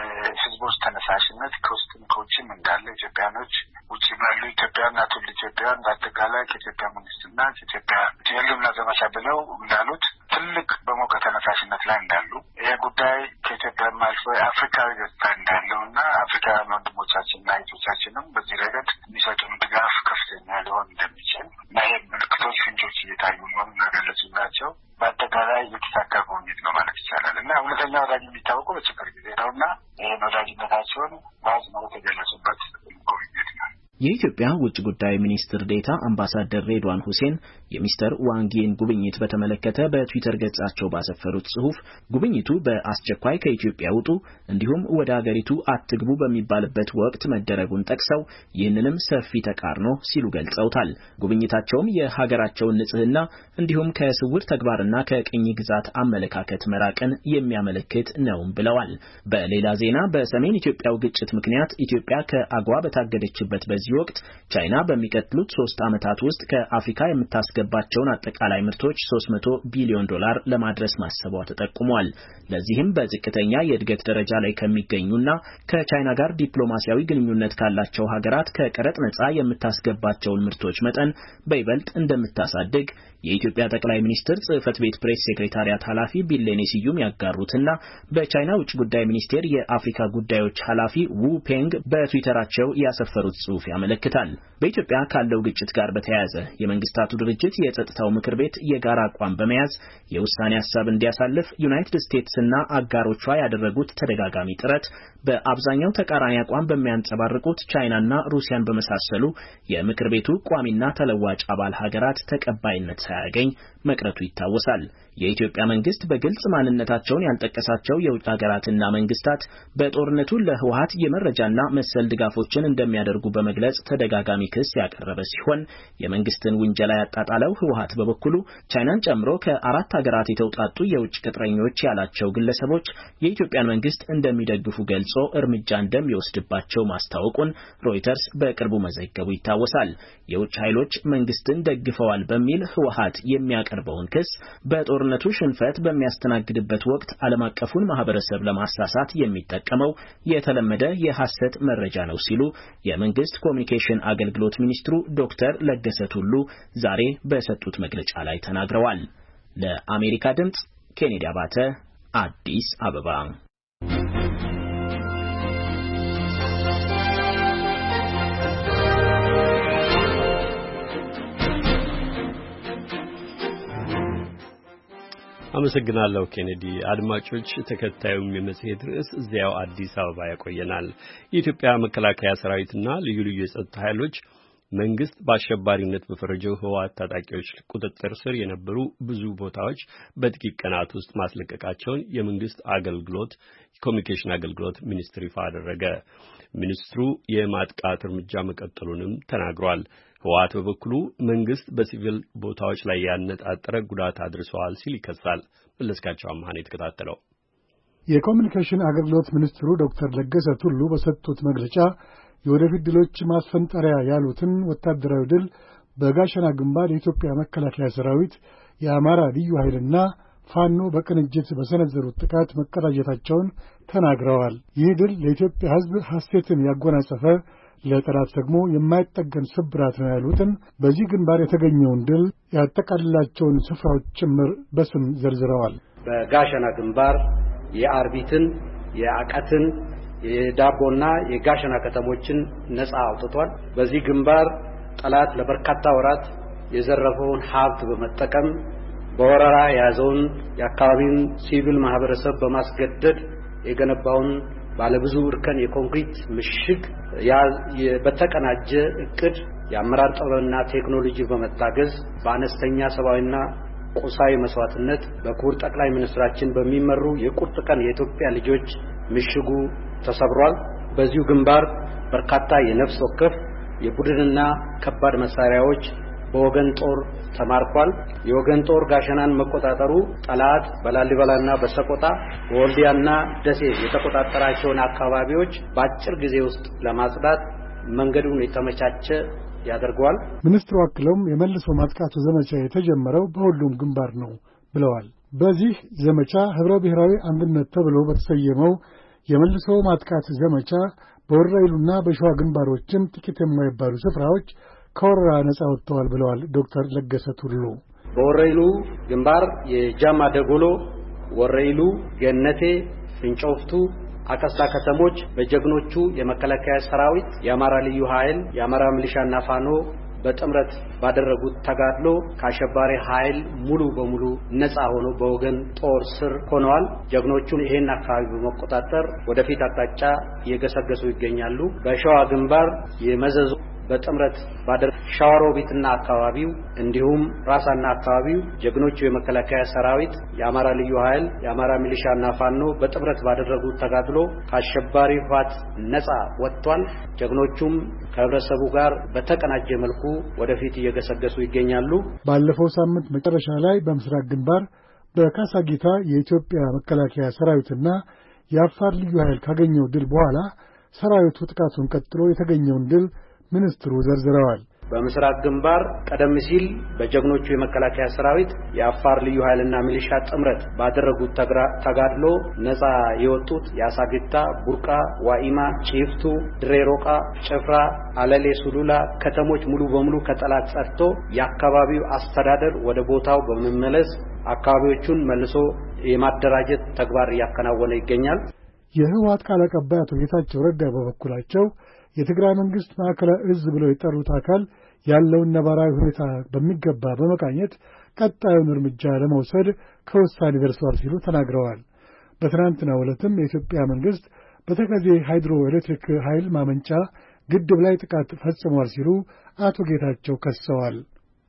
ህዝቦች ተነሳሽነት ከውስጥም ከውጭም እንዳለ ኢትዮጵያኖች ውጭ ያሉ ኢትዮጵያና ትውልደ ኢትዮጵያውያን በአጠቃላይ ከኢትዮጵያ መንግስትና ከኢትዮጵያ የህልውና ዘመቻ ብለው እንዳሉት ትልቅ በሞቀ ተነሳሽነት ላይ እንዳሉ ይህ ጉዳይ ከኢትዮጵያም አልፎ የአፍሪካዊ ገጽታ እንዳለውና አፍሪካውያን ወንድሞቻችንና እህቶቻችንም በዚህ ረገድ የሚሰጡን ድጋፍ ከፍተኛ ሊሆን እንደሚችል እና ይህ ምልክቶች ፍንጮች እየታዩ መሆኑን ያገለጹላቸው በአጠቃላይ የተሳካ ጉብኝት ነው ማለት ይቻላል እና እውነተኛ ወዳጅ የሚታወቀው በችግር ጊዜ ነው እና ይህን ወዳጅነታቸውን በአጽንኦት የገለጹበት ጉብኝት ነው። የኢትዮጵያ ውጭ ጉዳይ ሚኒስትር ዴታ አምባሳደር ሬድዋን ሁሴን የሚስተር ዋንጊን ጉብኝት በተመለከተ በትዊተር ገጻቸው ባሰፈሩት ጽሑፍ ጉብኝቱ በአስቸኳይ ከኢትዮጵያ ውጡ እንዲሁም ወደ ሀገሪቱ አትግቡ በሚባልበት ወቅት መደረጉን ጠቅሰው ይህንንም ሰፊ ተቃርኖ ሲሉ ገልጸውታል። ጉብኝታቸውም የሀገራቸውን ንጽህና እንዲሁም ከስውር ተግባርና ከቅኝ ግዛት አመለካከት መራቅን የሚያመለክት ነው ብለዋል። በሌላ ዜና በሰሜን ኢትዮጵያው ግጭት ምክንያት ኢትዮጵያ ከአጓ በታገደችበት በዚህ ወቅት ቻይና በሚቀጥሉት ሶስት ዓመታት ውስጥ ከአፍሪካ የምታስገባቸውን አጠቃላይ ምርቶች ሶስት መቶ ቢሊዮን ዶላር ለማድረስ ማሰቧ ተጠቁሟል። ለዚህም በዝቅተኛ የእድገት ደረጃ ላይ ከሚገኙና ከቻይና ጋር ዲፕሎማሲያዊ ግንኙነት ካላቸው ሀገራት ከቀረጥ ነጻ የምታስገባቸውን ምርቶች መጠን በይበልጥ እንደምታሳድግ የኢትዮጵያ ጠቅላይ ሚኒስትር ጽህፈት ቤት ፕሬስ ሴክሬታሪያት ኃላፊ ቢሌኔ ስዩም ያጋሩትና በቻይና ውጭ ጉዳይ ሚኒስቴር የአፍሪካ ጉዳዮች ኃላፊ ዉ ፔንግ በትዊተራቸው ያሰፈሩት ጽሑፍ ያመለክታል። በኢትዮጵያ ካለው ግጭት ጋር በተያያዘ የመንግስታቱ ድርጅት የጸጥታው ምክር ቤት የጋራ አቋም በመያዝ የውሳኔ ሐሳብ እንዲያሳልፍ ዩናይትድ ስቴትስና አጋሮቿ ያደረጉት ተደጋጋሚ ጥረት በአብዛኛው ተቃራኒ አቋም በሚያንጸባርቁት ቻይናና ሩሲያን በመሳሰሉ የምክር ቤቱ ቋሚና ተለዋጭ አባል ሀገራት ተቀባይነት ሳያገኝ መቅረቱ ይታወሳል። የኢትዮጵያ መንግስት በግልጽ ማንነታቸውን ያልጠቀሳቸው የውጭ ሀገራትና መንግስታት በጦርነቱ ለህወሓት የመረጃና መሰል ድጋፎችን እንደሚያደርጉ በመግለጽ ተደጋጋሚ ክስ ያቀረበ ሲሆን የመንግስትን ውንጀላ ያጣጣለው ህወሓት በበኩሉ ቻይናን ጨምሮ ከአራት ሀገራት የተውጣጡ የውጭ ቅጥረኞች ያላቸው ግለሰቦች የኢትዮጵያን መንግስት እንደሚደግፉ ገልጾ እርምጃ እንደሚወስድባቸው ማስታወቁን ሮይተርስ በቅርቡ መዘገቡ ይታወሳል። የውጭ ኃይሎች መንግስትን ደግፈዋል በሚል ህወሓት የሚያቀርበውን ክስ በጦርነቱ ሽንፈት በሚያስተናግድበት ወቅት ዓለም አቀፉን ማህበረሰብ ለማሳሳት የሚጠቀመው የተለመደ የሐሰት መረጃ ነው ሲሉ የመንግስት ኮሚኒኬሽን አገልግሎት ሚኒስትሩ ዶክተር ለገሰ ቱሉ ዛሬ በሰጡት መግለጫ ላይ ተናግረዋል። ለአሜሪካ ድምጽ ኬኔዲ አባተ አዲስ አበባ። አመሰግናለሁ ኬኔዲ። አድማጮች ተከታዩም የመጽሔት ርዕስ እዚያው አዲስ አበባ ያቆየናል። የኢትዮጵያ መከላከያ ሰራዊትና ልዩ ልዩ የጸጥታ ኃይሎች መንግስት በአሸባሪነት በፈረጀው ህወሓት ታጣቂዎች ቁጥጥር ስር የነበሩ ብዙ ቦታዎች በጥቂት ቀናት ውስጥ ማስለቀቃቸውን የመንግስት አገልግሎት ኮሚኒኬሽን አገልግሎት ሚኒስትር ይፋ አደረገ። ሚኒስትሩ የማጥቃት እርምጃ መቀጠሉንም ተናግሯል። ህወሓት በበኩሉ መንግስት በሲቪል ቦታዎች ላይ ያነጣጠረ ጉዳት አድርሰዋል ሲል ይከሳል። መለስካቸው አማሃ ነው የተከታተለው። የኮሚኒኬሽን አገልግሎት ሚኒስትሩ ዶክተር ለገሰ ቱሉ በሰጡት መግለጫ የወደፊት ድሎች ማስፈንጠሪያ ያሉትን ወታደራዊ ድል በጋሸና ግንባር የኢትዮጵያ መከላከያ ሰራዊት፣ የአማራ ልዩ ኃይልና ፋኖ በቅንጅት በሰነዘሩት ጥቃት መቀዳጀታቸውን ተናግረዋል። ይህ ድል ለኢትዮጵያ ሕዝብ ሐሴትን ያጎናጸፈ፣ ለጠላት ደግሞ የማይጠገን ስብራት ነው ያሉትን በዚህ ግንባር የተገኘውን ድል ያጠቃልላቸውን ስፍራዎች ጭምር በስም ዘርዝረዋል። በጋሸና ግንባር የአርቢትን፣ የአቀትን፣ የዳቦና የጋሸና ከተሞችን ነፃ አውጥቷል። በዚህ ግንባር ጠላት ለበርካታ ወራት የዘረፈውን ሀብት በመጠቀም በወረራ የያዘውን የአካባቢውን ሲቪል ማህበረሰብ በማስገደድ የገነባውን ባለብዙ እርከን የኮንክሪት ምሽግ በተቀናጀ እቅድ የአመራር ጥበብና ቴክኖሎጂ በመታገዝ በአነስተኛ ሰብአዊና ቁሳዊ መስዋዕትነት በክቡር ጠቅላይ ሚኒስትራችን በሚመሩ የቁርጥ ቀን የኢትዮጵያ ልጆች ምሽጉ ተሰብሯል። በዚሁ ግንባር በርካታ የነፍስ ወከፍ የቡድንና ከባድ መሳሪያዎች በወገን ጦር ተማርኳል። የወገን ጦር ጋሸናን መቆጣጠሩ ጠላት በላሊበላና በሰቆጣ በወልዲያና ደሴ የተቆጣጠራቸውን አካባቢዎች በአጭር ጊዜ ውስጥ ለማጽዳት መንገዱን የተመቻቸ ያደርገዋል። ሚኒስትሩ አክለውም የመልሶ ማጥቃቱ ዘመቻ የተጀመረው በሁሉም ግንባር ነው ብለዋል። በዚህ ዘመቻ ህብረ ብሔራዊ አንድነት ተብሎ በተሰየመው የመልሶ ማጥቃት ዘመቻ በወረኢሉና በሸዋ ግንባሮችም ጥቂት የማይባሉ ስፍራዎች ከወረራ ነፃ ወጥተዋል ብለዋል ዶክተር ለገሰ ቱሉ። በወረኢሉ ግንባር የጃማ ደጎሎ፣ ወረኢሉ፣ ገነቴ፣ ፍንጮፍቱ፣ አቀስታ ከተሞች በጀግኖቹ የመከላከያ ሰራዊት፣ የአማራ ልዩ ኃይል፣ የአማራ ሚሊሻና ፋኖ በጥምረት ባደረጉት ተጋድሎ ከአሸባሪ ኃይል ሙሉ በሙሉ ነፃ ሆኖ በወገን ጦር ስር ሆነዋል። ጀግኖቹን ይሄን አካባቢ በመቆጣጠር ወደፊት አቅጣጫ እየገሰገሱ ይገኛሉ። በሸዋ ግንባር የመዘዙ በጥምረት ባደረ ሻዋሮቢትና አካባቢው እንዲሁም ራሳና አካባቢው ጀግኖቹ የመከላከያ ሰራዊት፣ የአማራ ልዩ ኃይል፣ የአማራ ሚሊሻና ፋኖ በጥምረት ባደረጉት ተጋድሎ ከአሸባሪ ህወሓት ነፃ ወጥቷል። ጀግኖቹም ከህብረተሰቡ ጋር በተቀናጀ መልኩ ወደፊት እየገሰገሱ ይገኛሉ። ባለፈው ሳምንት መጨረሻ ላይ በምስራቅ ግንባር በካሳጊታ የኢትዮጵያ መከላከያ ሰራዊትና የአፋር ልዩ ኃይል ካገኘው ድል በኋላ ሰራዊቱ ጥቃቱን ቀጥሎ የተገኘውን ድል ሚኒስትሩ ዘርዝረዋል። በምስራቅ ግንባር ቀደም ሲል በጀግኖቹ የመከላከያ ሰራዊት የአፋር ልዩ ኃይልና ሚሊሻ ጥምረት ባደረጉት ተጋድሎ ነፃ የወጡት የአሳግታ፣ ቡርቃ፣ ዋኢማ፣ ቺፍቱ፣ ድሬሮቃ፣ ጭፍራ፣ አለሌ፣ ሱሉላ ከተሞች ሙሉ በሙሉ ከጠላት ጸድቶ የአካባቢው አስተዳደር ወደ ቦታው በመመለስ አካባቢዎቹን መልሶ የማደራጀት ተግባር እያከናወነ ይገኛል። የህወሓት ቃል አቀባይ አቶ ጌታቸው ረዳ በበኩላቸው የትግራይ መንግስት ማዕከላዊ እዝ ብለው የጠሩት አካል ያለውን ነባራዊ ሁኔታ በሚገባ በመቃኘት ቀጣዩን እርምጃ ለመውሰድ ከውሳኔ ደርሰዋል ሲሉ ተናግረዋል። በትናንትናው ዕለትም የኢትዮጵያ መንግስት በተከዜ ሃይድሮ ኤሌክትሪክ ኃይል ማመንጫ ግድብ ላይ ጥቃት ፈጽሟል ሲሉ አቶ ጌታቸው ከሰዋል።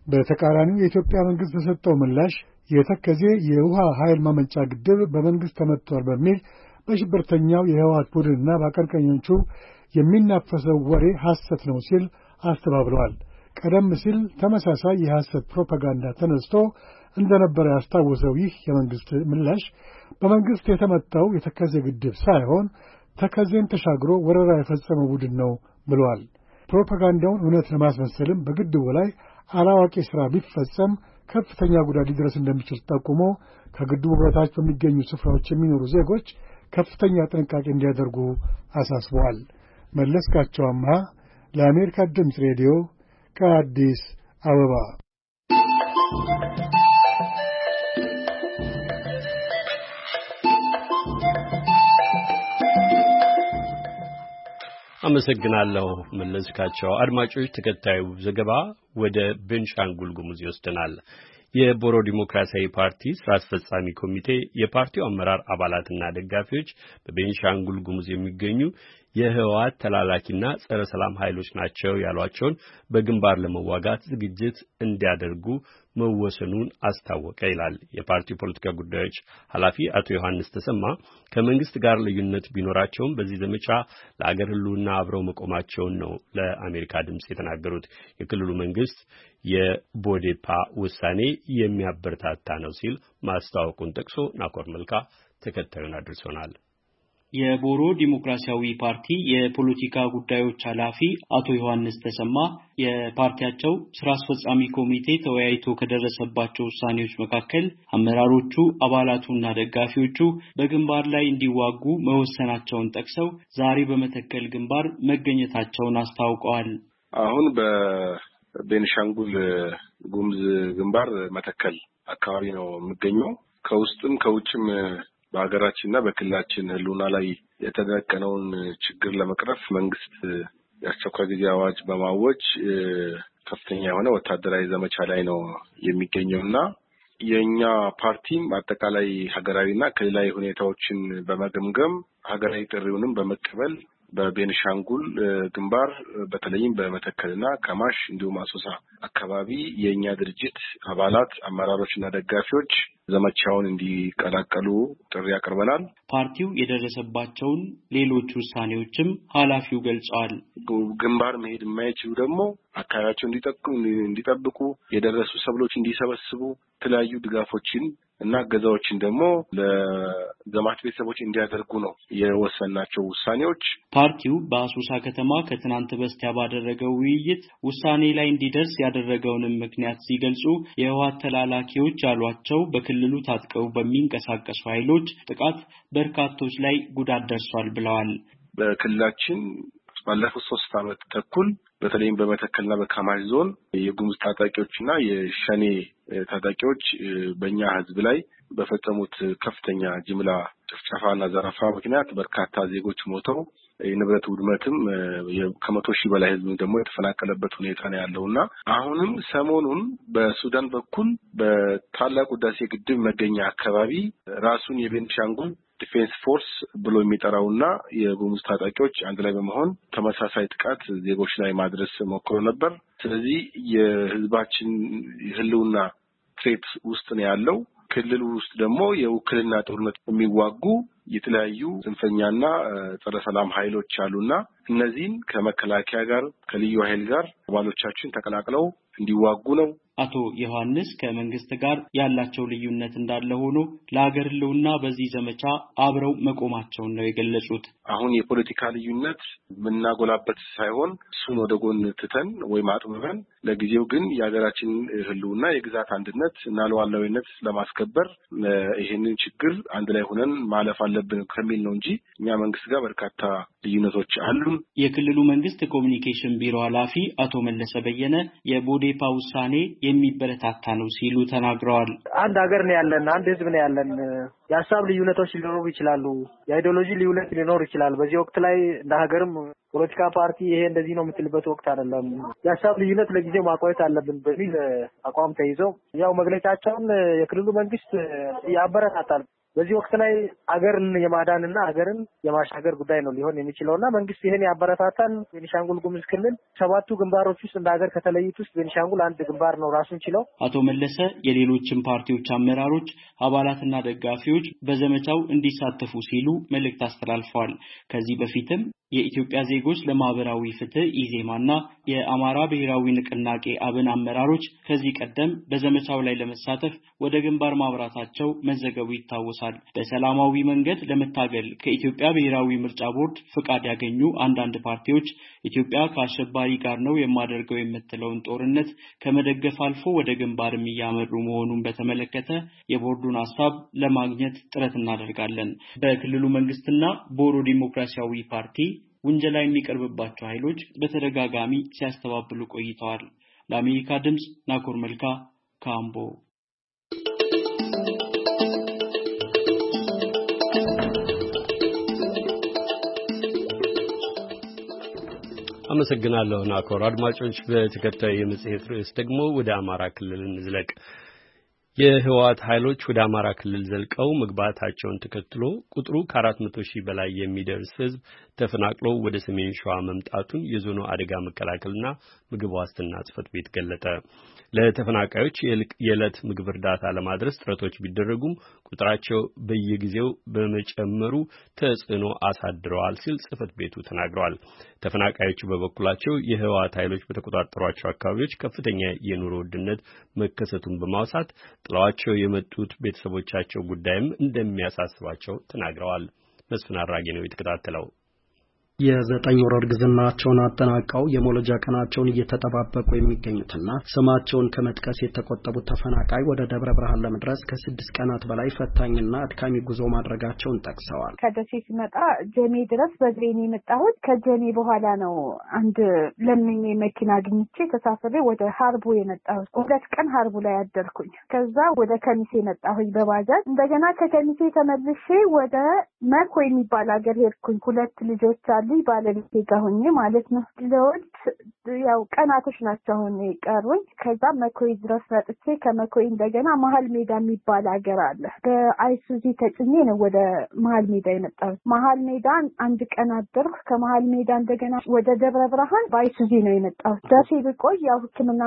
በተቃራኒው የኢትዮጵያ መንግስት በሰጠው ምላሽ የተከዜ የውሃ ኃይል ማመንጫ ግድብ በመንግስት ተመትቷል በሚል በሽብርተኛው የህወሓት ቡድንና በአቀንቃኞቹ የሚናፈሰው ወሬ ሐሰት ነው ሲል አስተባብለዋል። ቀደም ሲል ተመሳሳይ የሐሰት ፕሮፓጋንዳ ተነስቶ እንደነበረ ያስታወሰው ይህ የመንግስት ምላሽ በመንግስት የተመታው የተከዜ ግድብ ሳይሆን ተከዜን ተሻግሮ ወረራ የፈጸመው ቡድን ነው ብሏል። ፕሮፓጋንዳውን እውነት ለማስመሰልም በግድቡ ላይ አላዋቂ ሥራ ቢፈጸም ከፍተኛ ጉዳት ሊደርስ እንደሚችል ጠቁሞ ከግድቡ በታች በሚገኙ ስፍራዎች የሚኖሩ ዜጎች ከፍተኛ ጥንቃቄ እንዲያደርጉ አሳስበዋል። መለስካቸው አምሃ ለአሜሪካ ድምፅ ሬዲዮ ከአዲስ አበባ። አመሰግናለሁ መለስካቸው። አድማጮች፣ ተከታዩ ዘገባ ወደ ቤንሻንጉል ጉሙዝ ይወስደናል። የቦሮ ዲሞክራሲያዊ ፓርቲ ስራ አስፈጻሚ ኮሚቴ የፓርቲው አመራር አባላትና ደጋፊዎች በቤንሻንጉል ጉሙዝ የሚገኙ የህወሓት ተላላኪና ጸረ ሰላም ኃይሎች ናቸው ያሏቸውን በግንባር ለመዋጋት ዝግጅት እንዲያደርጉ መወሰኑን አስታወቀ ይላል። የፓርቲው ፖለቲካ ጉዳዮች ኃላፊ አቶ ዮሐንስ ተሰማ ከመንግስት ጋር ልዩነት ቢኖራቸውም በዚህ ዘመቻ ለአገር ህልውና አብረው መቆማቸውን ነው ለአሜሪካ ድምጽ የተናገሩት። የክልሉ መንግስት የቦዴፓ ውሳኔ የሚያበረታታ ነው ሲል ማስታወቁን ጠቅሶ ናኮር መልካ ተከታዩን አድርሶናል። የቦሮ ዲሞክራሲያዊ ፓርቲ የፖለቲካ ጉዳዮች ኃላፊ አቶ ዮሐንስ ተሰማ የፓርቲያቸው ስራ አስፈጻሚ ኮሚቴ ተወያይቶ ከደረሰባቸው ውሳኔዎች መካከል አመራሮቹ አባላቱና ደጋፊዎቹ በግንባር ላይ እንዲዋጉ መወሰናቸውን ጠቅሰው ዛሬ በመተከል ግንባር መገኘታቸውን አስታውቀዋል። አሁን በቤንሻንጉል ጉሙዝ ግንባር መተከል አካባቢ ነው የሚገኘው። ከውስጥም ከውጭም በሀገራችንና በክልላችን ህልውና ላይ የተደቀነውን ችግር ለመቅረፍ መንግስት የአስቸኳይ ጊዜ አዋጅ በማወጅ ከፍተኛ የሆነ ወታደራዊ ዘመቻ ላይ ነው የሚገኘውና የኛ ፓርቲም አጠቃላይ ሀገራዊና ክልላዊ ሁኔታዎችን በመገምገም ሀገራዊ ጥሪውንም በመቀበል በቤንሻንጉል ግንባር በተለይም በመተከልና ከማሽ እንዲሁም አሶሳ አካባቢ የኛ ድርጅት አባላት አመራሮችና ደጋፊዎች ዘመቻውን እንዲቀላቀሉ ጥሪ ያቀርበናል። ፓርቲው የደረሰባቸውን ሌሎች ውሳኔዎችም ኃላፊው ገልጸዋል። ግንባር መሄድ የማይችሉ ደግሞ አካባቢያቸውን እንዲጠብቁ እንዲጠብቁ የደረሱ ሰብሎች እንዲሰበስቡ የተለያዩ ድጋፎችን እና ገዛዎችን ደግሞ ለዘማች ቤተሰቦች እንዲያደርጉ ነው የወሰናቸው ውሳኔዎች። ፓርቲው በአሶሳ ከተማ ከትናንት በስቲያ ባደረገው ውይይት ውሳኔ ላይ እንዲደርስ ያደረገውንም ምክንያት ሲገልጹ የህወሓት ተላላኪዎች ያሏቸው በክልሉ ታጥቀው በሚንቀሳቀሱ ኃይሎች ጥቃት በርካቶች ላይ ጉዳት ደርሷል ብለዋል። በክልላችን ባለፉት ሶስት ዓመት ተኩል በተለይም በመተከልና በካማሽ ዞን የጉሙዝ ታጣቂዎችና የሸኔ ታጣቂዎች በእኛ ህዝብ ላይ በፈጸሙት ከፍተኛ ጅምላ ጭፍጨፋና ዘረፋ ምክንያት በርካታ ዜጎች ሞተው የንብረት ውድመትም ከመቶ ሺህ በላይ ህዝብ ደግሞ የተፈናቀለበት ሁኔታ ነው ያለውና አሁንም ሰሞኑን በሱዳን በኩል በታላቁ ህዳሴ ግድብ መገኛ አካባቢ ራሱን የቤንሻንጉል ዲፌንስ ፎርስ ብሎ የሚጠራውና የጉሙዝ ታጣቂዎች አንድ ላይ በመሆን ተመሳሳይ ጥቃት ዜጎች ላይ ማድረስ ሞክሮ ነበር። ስለዚህ የህዝባችን ህልውና ትሬት ውስጥ ነው ያለው። ክልሉ ውስጥ ደግሞ የውክልና ጦርነት የሚዋጉ የተለያዩ ጽንፈኛና ጸረ ሰላም ኃይሎች አሉና እነዚህን ከመከላከያ ጋር ከልዩ ኃይል ጋር አባሎቻችን ተቀላቅለው እንዲዋጉ ነው። አቶ ዮሐንስ ከመንግስት ጋር ያላቸው ልዩነት እንዳለ ሆኖ ለሀገር ህልውና በዚህ ዘመቻ አብረው መቆማቸውን ነው የገለጹት። አሁን የፖለቲካ ልዩነት ምናጎላበት ሳይሆን እሱን ወደ ጎን ትተን ወይም አጥብበን ለጊዜው ግን የሀገራችን ህልውና የግዛት አንድነት እና ሉዓላዊነት ለማስከበር ይሄንን ችግር አንድ ላይ ሆነን ማለፍ አለብን ከሚል ነው እንጂ እኛ መንግስት ጋር በርካታ ልዩነቶች አሉን። የክልሉ መንግስት ኮሚኒኬሽን ቢሮ ኃላፊ አቶ መለሰ በየነ የቦዴፓ ውሳኔ የሚበረታታ ነው ሲሉ ተናግረዋል። አንድ ሀገር ነው ያለን፣ አንድ ህዝብ ነው ያለን። የሀሳብ ልዩነቶች ሊኖሩ ይችላሉ፣ የአይዲዮሎጂ ልዩነት ሊኖር ይችላል። በዚህ ወቅት ላይ እንደ ሀገርም ፖለቲካ ፓርቲ ይሄ እንደዚህ ነው የምትልበት ወቅት አይደለም። የሀሳብ ልዩነት ለጊዜው ማቆየት አለብን በሚል አቋም ተይዘው ያው መግለጫቸውን የክልሉ መንግስት ያበረታታል። በዚህ ወቅት ላይ ሀገርን የማዳንና ሀገርን የማሻገር ጉዳይ ነው ሊሆን የሚችለውና መንግስት ይሄን ያበረታታል። ቤኒሻንጉል ጉሙዝ ክልል ሰባቱ ግንባሮች ውስጥ እንደ ሀገር ከተለዩት ውስጥ ቤኒሻንጉል አንድ ግንባር ነው ራሱን ችለው። አቶ መለሰ የሌሎችም ፓርቲዎች አመራሮች አባላትና ደጋፊዎች በዘመቻው እንዲሳተፉ ሲሉ መልእክት አስተላልፈዋል። ከዚህ በፊትም የኢትዮጵያ ዜጎች ለማህበራዊ ፍትህ ኢዜማና የአማራ ብሔራዊ ንቅናቄ አብን አመራሮች ከዚህ ቀደም በዘመቻው ላይ ለመሳተፍ ወደ ግንባር ማብራታቸው መዘገቡ ይታወሳል። በሰላማዊ መንገድ ለመታገል ከኢትዮጵያ ብሔራዊ ምርጫ ቦርድ ፍቃድ ያገኙ አንዳንድ ፓርቲዎች ኢትዮጵያ ከአሸባሪ ጋር ነው የማደርገው የምትለውን ጦርነት ከመደገፍ አልፎ ወደ ግንባርም እያመሩ መሆኑን በተመለከተ የቦርዱን ሐሳብ ለማግኘት ጥረት እናደርጋለን። በክልሉ መንግስትና ቦሮ ዲሞክራሲያዊ ፓርቲ ውንጀላ የሚቀርብባቸው ኃይሎች በተደጋጋሚ ሲያስተባብሉ ቆይተዋል። ለአሜሪካ ድምጽ ናኮር መልካ ካምቦ። አመሰግናለሁ ናኮር። አድማጮች በተከታዩ የመጽሔት ርዕስ ደግሞ ወደ አማራ ክልል እንዝለቅ። የህወሓት ኃይሎች ወደ አማራ ክልል ዘልቀው መግባታቸውን ተከትሎ ቁጥሩ ከአራት መቶ ሺህ በላይ የሚደርስ ህዝብ ተፈናቅሎ ወደ ሰሜን ሸዋ መምጣቱን የዞኑ አደጋ መከላከልና ምግብ ዋስትና ጽሕፈት ቤት ገለጠ። ለተፈናቃዮች የዕለት ምግብ እርዳታ ለማድረስ ጥረቶች ቢደረጉም ቁጥራቸው በየጊዜው በመጨመሩ ተጽዕኖ አሳድረዋል ሲል ጽሕፈት ቤቱ ተናግሯል። ተፈናቃዮቹ በበኩላቸው የህወሓት ኃይሎች በተቆጣጠሯቸው አካባቢዎች ከፍተኛ የኑሮ ውድነት መከሰቱን በማውሳት ጥለዋቸው የመጡት ቤተሰቦቻቸው ጉዳይም እንደሚያሳስባቸው ተናግረዋል። መስፍን አራጌ ነው የተከታተለው። የዘጠኝ ወር እርግዝናቸውን አጠናቀው የመውለጃ ቀናቸውን እየተጠባበቁ የሚገኙትና ስማቸውን ከመጥቀስ የተቆጠቡት ተፈናቃይ ወደ ደብረ ብርሃን ለመድረስ ከስድስት ቀናት በላይ ፈታኝና አድካሚ ጉዞ ማድረጋቸውን ጠቅሰዋል። ከደሴ ሲመጣ ጀሜ ድረስ በእግሬ ነው የመጣሁት። ከጀሜ በኋላ ነው አንድ ለምኜ መኪና አግኝቼ ተሳፍሬ ወደ ሀርቡ የመጣሁት። ሁለት ቀን ሀርቡ ላይ አደርኩኝ። ከዛ ወደ ከሚሴ መጣሁኝ በባጃጅ። እንደገና ከከሚሴ ተመልሼ ወደ መኮ የሚባል ሀገር ሄድኩኝ። ሁለት ልጆች አሉ ባለቤቴ ጋር ሆኜ ማለት ነው። ለወድ ያው ቀናቶች ናቸው አሁን የቀሩኝ። ከዛ መኮይ ድረስ መጥቼ ከመኮይ እንደገና መሀል ሜዳ የሚባል ሀገር አለ። በአይሱዚ ተጭኜ ነው ወደ መሀል ሜዳ የመጣሁት። መሀል ሜዳን አንድ ቀን አደርኩ። ከመሀል ሜዳ እንደገና ወደ ደብረ ብርሃን በአይሱዚ ነው የመጣሁት። ደሴ ብቆይ ያው ሕክምና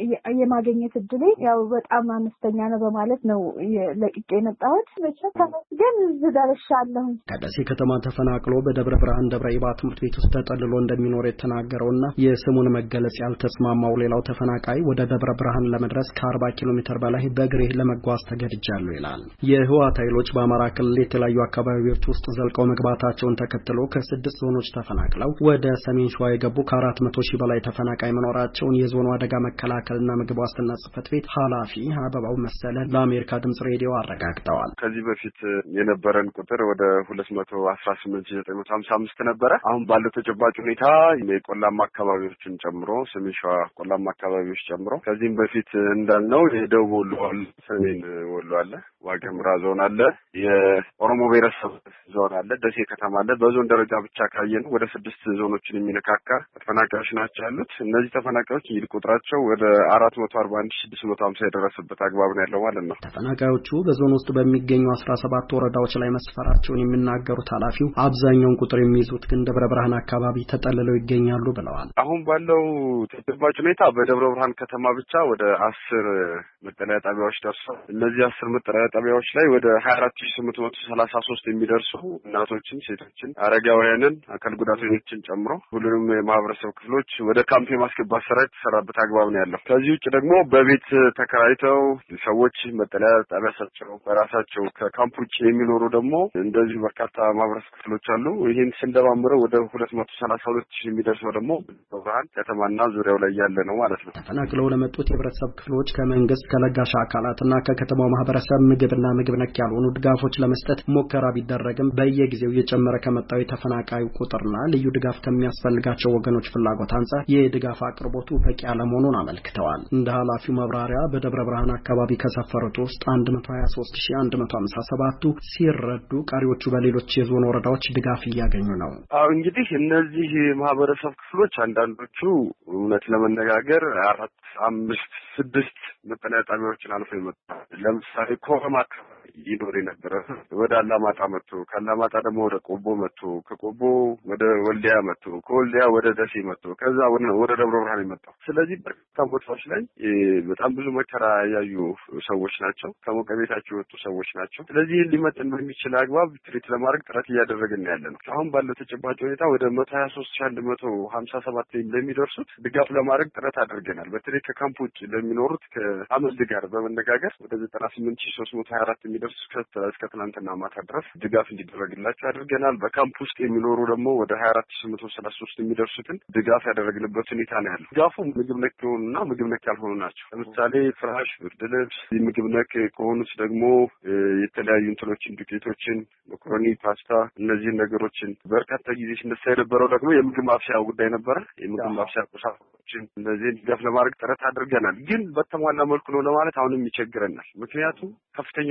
የማግኘት እድሌ ያው በጣም አነስተኛ ነው በማለት ነው ለቅቄ የመጣሁት። ብቻ ግን ዝደርሻለሁ። ከደሴ ከተማ ተፈናቅሎ በደብረ ብርሃን ደብረ ይባ ትምህርት ቤት ውስጥ ተጠልሎ እንደሚኖር የተናገረውና የስሙን መገለጽ ያልተስማማው ሌላው ተፈናቃይ ወደ ደብረ ብርሃን ለመድረስ ከአርባ ኪሎ ሜትር በላይ በእግሬ ለመጓዝ ተገድጃለሁ ይላል። የህወሓት ኃይሎች በአማራ ክልል የተለያዩ አካባቢዎች ውስጥ ዘልቀው መግባታቸውን ተከትሎ ከስድስት ዞኖች ተፈናቅለው ወደ ሰሜን ሸዋ የገቡ ከአራት መቶ ሺህ በላይ ተፈናቃይ መኖራቸውን የዞኑ አደጋ መከላከልና ምግብ ዋስትና ጽሕፈት ቤት ኃላፊ አበባው መሰለ ለአሜሪካ ድምጽ ሬዲዮ አረጋግጠዋል። ከዚህ በፊት የነበረን ቁጥር ወደ ሁለት መቶ አስራ ስምንት ሺህ ዘጠኝ መቶ ሀምሳ አምስት ነበረ። አሁን ባለው ተጨባጭ ሁኔታ የቆላማ አካባቢዎችን ጨምሮ ሰሜን ሸዋ ቆላማ አካባቢዎች ጨምሮ ከዚህም በፊት እንዳልነው የደቡብ ወሎ አለ፣ ሰሜን ወሎ አለ፣ ዋግምራ ዞን አለ፣ የኦሮሞ ብሔረሰብ ዞን አለ፣ ደሴ ከተማ አለ። በዞን ደረጃ ብቻ ካየን ወደ ስድስት ዞኖችን የሚነካካ ተፈናቃዮች ናቸው ያሉት። እነዚህ ተፈናቃዮች ይል ቁጥራቸው ወደ አራት መቶ አርባ አንድ ሺህ ስድስት መቶ ሀምሳ የደረሰበት አግባብ ነው ያለው ማለት ነው። ተፈናቃዮቹ በዞን ውስጥ በሚገኙ አስራ ሰባት ወረዳዎች ላይ መስፈራቸውን የሚናገሩት ኃላፊው አብዛኛውን ቁጥር የሚይዙት ግን ደብረ ብርሃን አካባቢ ተጠልለው ይገኛሉ ብለዋል። አሁን ባለው ተጨባጭ ሁኔታ በደብረ ብርሃን ከተማ ብቻ ወደ አስር መጠለያ ጣቢያዎች ደርሰው እነዚህ አስር መጠለያ ጣቢያዎች ላይ ወደ ሀያ አራት ሺህ ስምንት መቶ ሰላሳ ሶስት የሚደርሱ እናቶችን፣ ሴቶችን፣ አረጋውያንን፣ አካል ጉዳተኞችን ጨምሮ ሁሉንም የማህበረሰብ ክፍሎች ወደ ካምፕ የማስገባት ስራ የተሰራበት አግባብ ነው ያለው። ከዚህ ውጭ ደግሞ በቤት ተከራይተው ሰዎች መጠለያ ጣቢያ ሰርተው በራሳቸው ከካምፕ ውጭ የሚኖሩ ደግሞ እንደዚህ በርካታ ማህበረሰብ ክፍሎች አሉ። ይህን ስንደማምረው ወደ ሁለት መቶ ሰላሳ ሁለት ሺህ የሚደርሰው ደግሞ በብርሃን ከተማና ዙሪያው ላይ ያለ ነው ማለት ነው። ተፈናቅለው ለመጡት የህብረተሰብ ክፍሎች ከመንግስት ከለጋሽ አካላትና ከከተማው ማህበረሰብ ምግብና ምግብ ነክ ያልሆኑ ድጋፎች ለመስጠት ሙከራ ቢደረግም በየጊዜው እየጨመረ ከመጣው የተፈናቃዩ ቁጥርና ልዩ ድጋፍ ከሚያስፈልጋቸው ወገኖች ፍላጎት አንጻር የድጋፍ አቅርቦቱ በቂ አለመሆኑን አመልክተዋል። እንደ ኃላፊው ማብራሪያ በደብረ ብርሃን አካባቢ ከሰፈሩት ውስጥ አንድ መቶ ሀያ ሶስት ሺህ አንድ መቶ ሃምሳ ሰባቱ ሲረዱ፣ ቀሪዎቹ በሌሎች የዞን ወረዳዎች ድጋፍ እያገኙ ነው። አዎ እንግዲህ እነዚህ ማህበረሰብ ክፍሎች አንዳንዶቹ እውነት ለመነጋገር አራት አምስት ስድስት መጠለያ ጣቢያዎችን አልፎ ይመጣል። ለምሳሌ ኮረማ አካባቢ ይኖር የነበረ ወደ አላማጣ መጥቶ ከአላማጣ ደግሞ ወደ ቆቦ መጥቶ ከቆቦ ወደ ወልዲያ መጥቶ ከወልዲያ ወደ ደሴ መጥቶ ከዛ ወደ ደብረ ብርሃን የመጣው። ስለዚህ በርካታ ቦታዎች ላይ በጣም ብዙ መከራ ያዩ ሰዎች ናቸው። ከሞቀ ቤታቸው የወጡ ሰዎች ናቸው። ስለዚህ ሊመጥን በሚችል አግባብ ትሪት ለማድረግ ጥረት እያደረግን ያለ ነው። አሁን ባለው ተጨባጭ ሁኔታ ወደ መቶ ሀያ ሶስት ሺህ አንድ መቶ ሀምሳ ሰባት ለሚደርሱት ድጋፍ ለማድረግ ጥረት አድርገናል። በተለይ ከካምፕ ውጭ ለሚኖሩት ከአመልድ ጋር በመነጋገር ወደ ዘጠና ስምንት ሺህ ሶስት መቶ ሀያ አራት የሚደርሱ እስከ ትናንትና ማታ ድረስ ድጋፍ እንዲደረግላቸው አድርገናል። በካምፕ ውስጥ የሚኖሩ ደግሞ ወደ ሀያ አራት ሺህ ስምንት መቶ ሰላሳ ሶስት የሚደርሱትን ድጋፍ ያደረግንበት ሁኔታ ነው ያለው። ድጋፉ ምግብ ነክ የሆኑና ምግብ ነክ ያልሆኑ ናቸው። ለምሳሌ ፍራሽ፣ ብርድ ልብስ፣ ምግብ ነክ ከሆኑት ደግሞ የተለያዩ እንትኖችን፣ ዱቄቶችን፣ መኮረኒ፣ ፓስታ እነዚህን ነገሮችን በርካታ ጊዜ ሲነሳ የነበረው ደግሞ የምግብ ማብሰያ ጉዳይ ነበረ። የምግብ ማብሰያ ቁሳቁሶችን እነዚህን ድጋፍ ለማድረግ ጥረት አድርገናል። ግን በተሟላ መልኩ ነው ለማለት አሁንም ይቸግረናል። ምክንያቱም ከፍተኛ የሆነ እንቅስቃሴ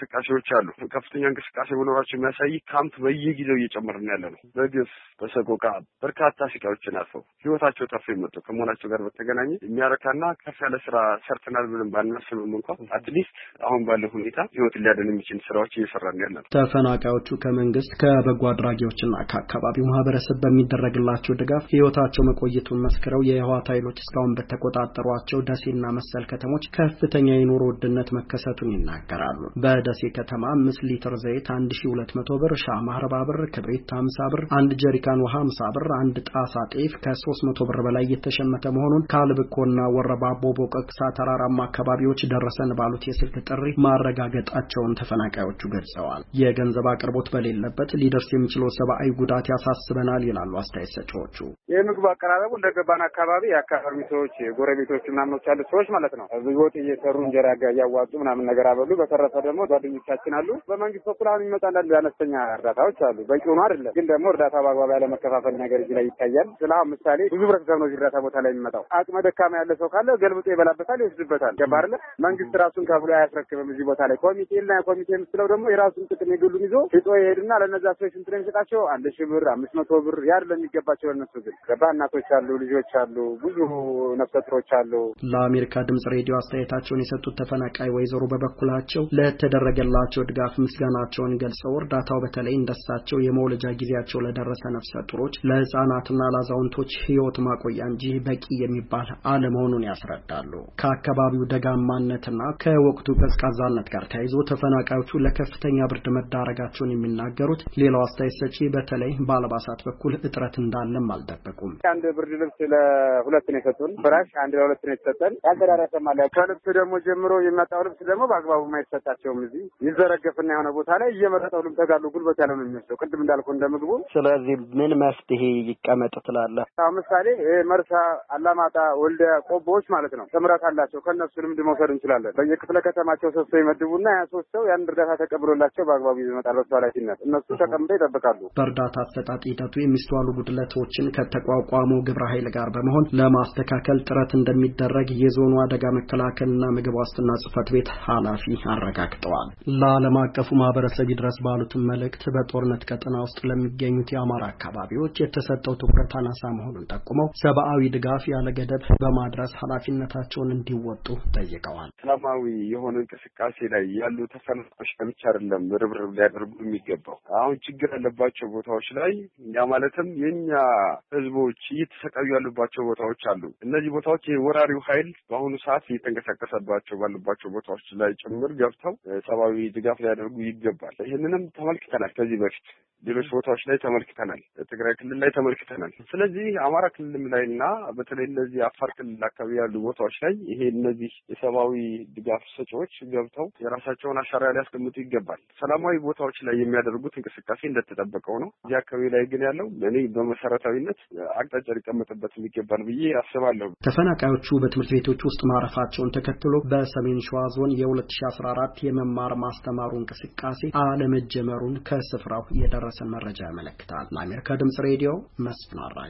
እንቅስቃሴዎች አሉ። ከፍተኛ እንቅስቃሴ መኖራቸው የሚያሳይ ካምፕ በየጊዜው እየጨመረ ነው ያለው። በግፍ በሰቆቃ በርካታ ስቃዮችን አልፈው ህይወታቸው ጠፍቶ የመጡ ከመሆናቸው ጋር በተገናኘ የሚያረካና ከፍ ያለ ስራ ሰርተናል ብለን ባናስብም እንኳን አትሊስት አሁን ባለው ሁኔታ ህይወት ሊያድን የሚችል ስራዎች እየሰራን ያለን። ተፈናቃዮቹ ከመንግስት ከበጎ አድራጊዎችና ከአካባቢው ማህበረሰብ በሚደረግላቸው ድጋፍ ህይወታቸው መቆየቱን መስክረው የህወሓት ኃይሎች እስካሁን በተቆጣጠሯቸው ደሴና መሰል ከተሞች ከፍተኛ የኑሮ ውድነት መከሰቱን ይናገራሉ። በደሴ ከተማ አምስት ሊትር ዘይት አንድ ሺህ ሁለት መቶ ብር፣ ሻማ አርባ ብር፣ ክብሪት ሃምሳ ብር፣ አንድ ጀሪካን ውሃ ሃምሳ ብር፣ አንድ ጣሳ ጤፍ ከሶስት መቶ ብር በላይ የተሸመተ መሆኑን ካልብኮና ወረባቦ ቦቀቅሳ ተራራማ አካባቢዎች ደረሰን ባሉት የስልክ ጥሪ ማረጋገጣቸውን ተፈናቃዮቹ ገልጸዋል። የገንዘብ አቅርቦት በሌለበት ሊደርስ የሚችለው ሰብአዊ ጉዳት ያሳስበናል ይላሉ አስተያየት ሰጪዎቹ። የምግብ አቀራረቡ እንደገባን አካባቢ የአካባቢ ሰዎች ጎረቤቶች ምናምን ያሉ ሰዎች ማለት ነው ወጥ እየሰሩ እንጀራ ጋር ያዋጡ ምናምን ነገር አበሉ። በተረፈ ደግሞ ጓደኞቻችን አሉ። በመንግስት በኩል አሁን የሚመጣ አንዳንድ አነስተኛ እርዳታዎች አሉ። በቂ ሆኖ አይደለም ግን ደግሞ እርዳታ በአግባብ ያለ መከፋፈል ነገር እዚህ ላይ ይታያል። ስለዚህ ምሳሌ ብዙ ህብረተሰብ ነው እርዳታ ቦታ ላይ የሚመጣው። አቅመ ደካማ ያለ ሰው ካለ ገልብጦ ይበላበታል፣ ይወስድበታል። ገባርለ መንግስት ራሱን ከፍሎ አያስረክብም። እዚህ ቦታ ላይ ኮሚቴና ኮሚቴ ምስለው ደግሞ የራሱን ጥቅም የግሉን ይዞ ሽጦ ይሄድና ለነዛ ሰዎች እንትን የሚሰጣቸው አንድ ሺህ ብር አምስት መቶ ብር ያለ የሚገባቸው ለነሱ ግን ገባ። እናቶች አሉ፣ ልጆች አሉ፣ ብዙ ነፍሰ ጡሮች አሉ። ለአሜሪካ ድምጽ ሬዲዮ አስተያየታቸውን የሰጡት ተፈናቃይ ወይዘሮ በበኩላቸው ለተደረገላቸው ድጋፍ ምስጋናቸውን ገልጸው እርዳታው በተለይ እንደሳቸው የመውለጃ ጊዜያቸው ለደረሰ ነፍሰ ጡሮች ለህፃናትና ለአዛውንቶች ህይወት ማቆያ እንጂ በቂ የሚባል አለመሆኑን ያስረዳሉ። ከአካባቢው ደጋማነትና ከወቅቱ ቀዝቃዛነት ጋር ተያይዞ ተፈናቃዮቹ ለከፍተኛ ብርድ መዳረጋቸውን የሚናገሩት ሌላው አስተያየት ሰጪ በተለይ በአልባሳት በኩል እጥረት እንዳለም አልደበቁም። አንድ ብርድ ልብስ ለሁለት ነው የሰጡን፣ ፍራሽ አንድ ለሁለት ነው የተሰጠን። ያልተዳረሰ ማለት ከልብስ ደግሞ ጀምሮ የሚመጣው ልብስ ደግሞ በአግባቡ የማይሰጣቸውም እዚህ ይዘረገፍና የሆነ ቦታ ላይ እየመረጠው ልብስ ተጋሉ ጉልበት ያለው ነው የሚመስለው ቅድም እንዳልኩ እንደምግቡ። ስለዚህ ምን መፍትሄ ይቀመጥ ትላለህ? አሁን ምሳሌ መርሳ፣ አላማጣ፣ ወልዲያ፣ ቆቦዎች ማለት ነው ጥምረት አላቸው። ከነሱ ልምድ መውሰድ እንችላለን። በየክፍለ ከተማቸው ሶስት ሰው ይመድቡና ያ ሶስት ሰው ያን እርዳታ ተቀብሎላቸው በአግባቡ ይመጣሉ። ኃላፊነት እነሱ ተቀምጠው ይጠብቃሉ። በእርዳታ አሰጣጥ ሂደቱ የሚስተዋሉ ጉድለቶችን ከተቋቋሙ ግብረ ኃይል ጋር በመሆን ለማስተካከል ጥረት እንደሚደረግ የዞኑ አደጋ መከላከልና ምግብ ዋስትና ጽሕፈት ቤት ኃላፊ አረጋግጠዋል። ለዓለም አቀፉ ማህበረሰብ ይድረስ ባሉትም መልእክት በጦርነት ቀጠና ውስጥ ለሚገኙት የአማራ አካባቢዎች የተሰጠው ትኩረት አናሳ መሆኑን ጠቁመው ሰብአዊ ድጋፍ ያለ ገደብ በማድረስ ኃላፊነታቸውን እንዲወጡ ጠይቀዋል። ሰላማዊ የሆነ እንቅስቃሴ ላይ ያሉ ተፈናቃዮች ብቻ አይደለም ርብርብ ሊያደርጉ የሚገባው። አሁን ችግር ያለባቸው ቦታዎች ላይ ያ ማለትም የኛ ህዝቦች እየተሰቃዩ ያሉባቸው ቦታዎች አሉ። እነዚህ ቦታዎች የወራሪው ኃይል በአሁኑ ሰዓት እየተንቀሳቀሰባቸው ባሉባቸው ቦታዎች ላይ ጭምር ገብተው ሰብአዊ ድጋፍ ሊያደርጉ ይገባል። ይህንንም ተመልክተናል። ከዚህ በፊት ሌሎች ቦታዎች ላይ ተመልክተናል። ትግራይ ክልል ላይ ተመልክተናል። ስለዚህ አማራ ክልልም ላይና በተለይ እነዚህ አፋር ክልል አካባቢ ያሉ ቦታዎች ላይ ይሄ እነዚህ የሰብአዊ ድጋፍ ሰጪዎች ገብተው የራሳቸውን አሻራ ሊያስቀምጡ ይገባል። ሰላማዊ ቦታዎች ላይ የሚያደርጉት እንቅስቃሴ እንደተጠበቀው ነው። እዚህ አካባቢ ላይ ግን ያለው እኔ በመሰረታዊነት አቅጣጫ ሊቀመጥበት የሚገባል ብዬ አስባለሁ። ተፈናቃዮቹ በትምህርት ቤቶች ውስጥ ማረፋቸውን ተከትሎ በሰሜን ሸዋ ዞን የሁለት ሺህ አስራ አራት የመማር ማስተማሩ እንቅስቃሴ አለመጀመሩን ከስፍራው የደረሰን መረጃ ያመለክታል። ለአሜሪካ ድምጽ ሬዲዮ መስፍን አራጅ።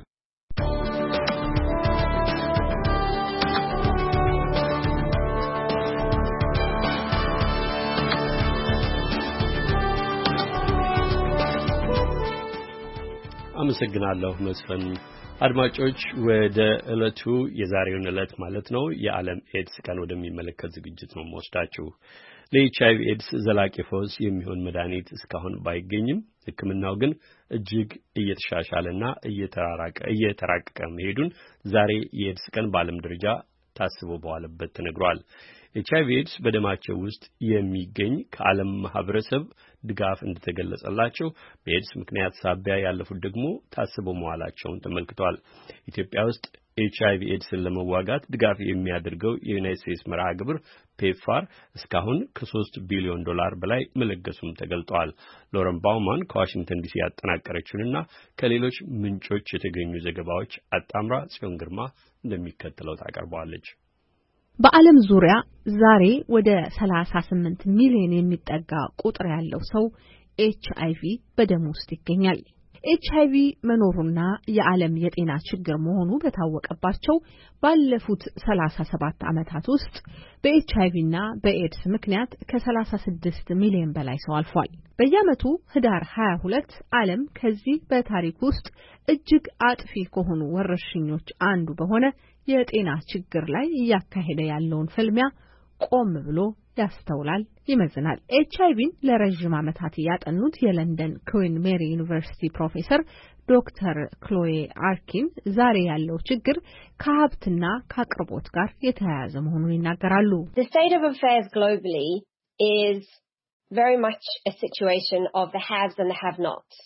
አመሰግናለሁ መስፍን። አድማጮች ወደ ዕለቱ የዛሬውን ዕለት ማለት ነው የዓለም ኤድስ ቀን ወደሚመለከት ዝግጅት ነው የምወስዳችሁ። ለኤች አይ ቪ ኤድስ ዘላቂ ፈውስ የሚሆን መድኃኒት እስካሁን ባይገኝም ሕክምናው ግን እጅግ እየተሻሻለና እየተራራቀ እየተራቀቀ መሄዱን ዛሬ የኤድስ ቀን በዓለም ደረጃ ታስቦ በዋለበት ተነግሯል። ኤች አይ ቪ ኤድስ በደማቸው ውስጥ የሚገኝ ከዓለም ማህበረሰብ ድጋፍ እንደተገለጸላቸው በኤድስ ምክንያት ሳቢያ ያለፉት ደግሞ ታስበው መዋላቸውን ተመልክቷል። ኢትዮጵያ ውስጥ ኤች አይ ቪ ኤድስን ለመዋጋት ድጋፍ የሚያደርገው የዩናይትድ ስቴትስ መርሃ ግብር ፔፕፋር እስካሁን ከሶስት ቢሊዮን ዶላር በላይ መለገሱም ተገልጧል። ሎረን ባውማን ከዋሽንግተን ዲሲ ያጠናቀረችውንና ከሌሎች ምንጮች የተገኙ ዘገባዎች አጣምራ ጽዮን ግርማ እንደሚከተለው ታቀርበዋለች። በዓለም ዙሪያ ዛሬ ወደ ሰላሳ ስምንት ሚሊዮን የሚጠጋ ቁጥር ያለው ሰው ኤች አይ ቪ በደም ውስጥ ይገኛል። ኤችአይቪ መኖሩና የዓለም የጤና ችግር መሆኑ በታወቀባቸው ባለፉት ሰላሳ ሰባት ዓመታት ውስጥ በኤችአይቪና በኤድስ ምክንያት ከ36 ሚሊዮን በላይ ሰው አልፏል። በየዓመቱ ህዳር ሃያ ሁለት ዓለም ከዚህ በታሪክ ውስጥ እጅግ አጥፊ ከሆኑ ወረርሽኞች አንዱ በሆነ የጤና ችግር ላይ እያካሄደ ያለውን ፍልሚያ ቆም ብሎ ያስተውላል፣ ይመዝናል። ኤችአይቪን ለረጅም ዓመታት ያጠኑት የለንደን ኩዊን ሜሪ ዩኒቨርሲቲ ፕሮፌሰር ዶክተር ክሎዬ አርኪን ዛሬ ያለው ችግር ከሀብትና ከአቅርቦት ጋር የተያያዘ መሆኑን ይናገራሉ። The state of affairs globally is very much a situation of the haves and the have-nots.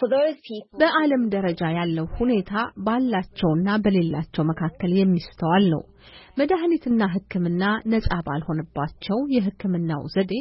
በዓለም ደረጃ ያለው ሁኔታ ባላቸውና በሌላቸው መካከል የሚስተዋል ነው። መድኃኒትና ሕክምና ነጻ ባልሆነባቸው፣ የሕክምናው ዘዴ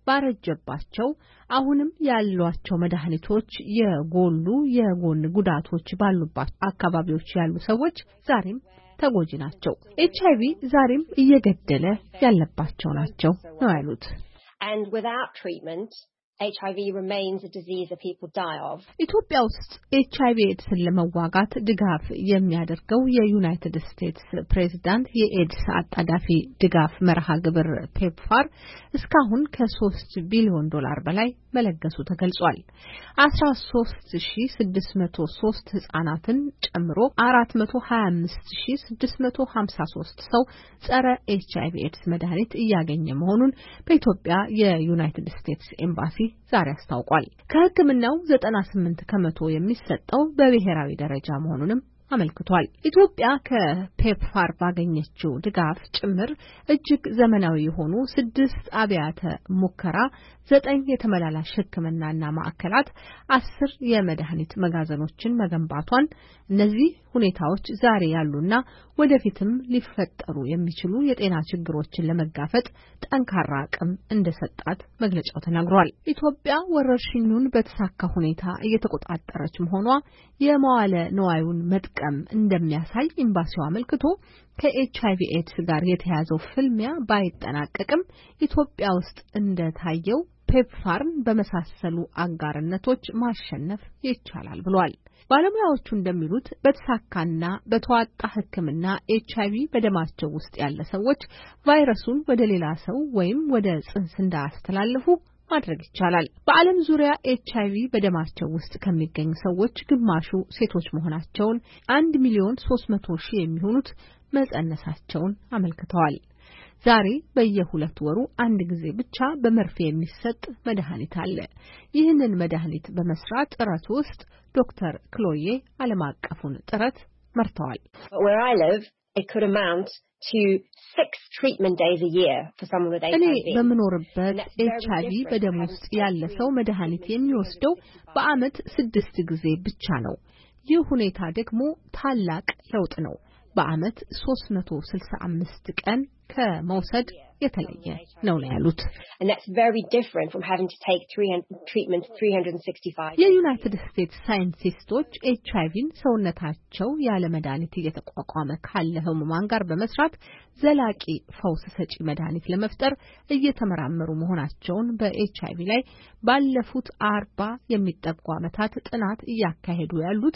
ባረጀባቸው፣ አሁንም ያሏቸው መድኃኒቶች የጎሉ የጎን ጉዳቶች ባሉባቸው አካባቢዎች ያሉ ሰዎች ዛሬም ተጎጂ ናቸው። ኤችአይቪ ዛሬም እየገደለ ያለባቸው ናቸው ነው ያሉት። And without treatment H I V remains a disease that people die of. ኢትዮጵያ ውስጥ ኤች አይ ቪ ኤድስን ለመዋጋት ድጋፍ የሚያደርገው የዩናይትድ ስቴትስ ፕሬዝዳንት የኤድስ አጣዳፊ ድጋፍ መርሃ ግብር ፔፕፋር እስካሁን ከሶስት ቢሊዮን ዶላር በላይ መለገሱ ተገልጿል። አስራ ሶስት ሺህ ስድስት መቶ ሶስት ህጻናትን ጨምሮ አራት መቶ ሀያ አምስት ሺህ ስድስት መቶ ሀምሳ ሶስት ሰው ጸረ ኤች አይ ቪ ኤድስ መድኃኒት እያገኘ መሆኑን በኢትዮጵያ የዩናይትድ ስቴትስ ኤምባሲ ዛሬ አስታውቋል። ከሕክምናው ዘጠና ስምንት ከመቶ የሚሰጠው በብሔራዊ ደረጃ መሆኑንም አመልክቷል። ኢትዮጵያ ከፔፕፋር ባገኘችው ድጋፍ ጭምር እጅግ ዘመናዊ የሆኑ ስድስት አብያተ ሙከራ፣ ዘጠኝ የተመላላሽ ሕክምናና ማዕከላት፣ አስር የመድኃኒት መጋዘኖችን መገንባቷን፣ እነዚህ ሁኔታዎች ዛሬ ያሉና ወደፊትም ሊፈጠሩ የሚችሉ የጤና ችግሮችን ለመጋፈጥ ጠንካራ አቅም እንደሰጣት መግለጫው ተናግሯል። ኢትዮጵያ ወረርሽኙን በተሳካ ሁኔታ እየተቆጣጠረች መሆኗ የመዋለ ንዋዩን መጥቀም እንደሚያሳይ ኤምባሲው አመልክቶ ከኤች አይ ቪ ኤድስ ጋር የተያዘው ፍልሚያ ባይጠናቀቅም ኢትዮጵያ ውስጥ እንደታየው ፔፕፋርን በመሳሰሉ አጋርነቶች ማሸነፍ ይቻላል ብሏል። ባለሙያዎቹ እንደሚሉት በተሳካና በተዋጣ ሕክምና ኤች አይ ቪ በደማቸው ውስጥ ያለ ሰዎች ቫይረሱን ወደ ሌላ ሰው ወይም ወደ ጽንስ እንዳያስተላልፉ ማድረግ ይቻላል። በዓለም ዙሪያ ኤች አይ ቪ በደማቸው ውስጥ ከሚገኙ ሰዎች ግማሹ ሴቶች መሆናቸውን፣ አንድ ሚሊዮን ሶስት መቶ ሺህ የሚሆኑት መጸነሳቸውን አመልክተዋል። ዛሬ በየሁለት ወሩ አንድ ጊዜ ብቻ በመርፌ የሚሰጥ መድኃኒት አለ። ይህንን መድኃኒት በመስራት ጥረት ውስጥ ዶክተር ክሎዬ ዓለም አቀፉን ጥረት መርተዋል። Where I live, it could amount to six treatment days a year for someone with H I V. እኔ በምኖርበት ኤች አይ ቪ በደም ውስጥ ያለ ሰው መድኃኒት የሚወስደው በአመት ስድስት ጊዜ ብቻ ነው። ይህ ሁኔታ ደግሞ ታላቅ ለውጥ ነው። በአመት ሶስት መቶ ስልሳ አምስት ቀን ከመውሰድ የተለየ ነው ያሉት። And that's very different from having to take three hundred treatments three hundred sixty-five. የዩናይትድ ስቴትስ ሳይንቲስቶች ኤች አይ ቪን ሰውነታቸው ያለ መድኃኒት እየተቋቋመ ካለ ህሙማን ጋር በመስራት ዘላቂ ፈውስ ሰጪ መድኃኒት ለመፍጠር እየተመራመሩ መሆናቸውን በኤች አይ ቪ ላይ ባለፉት አርባ የሚጠጉ ዓመታት ጥናት እያካሄዱ ያሉት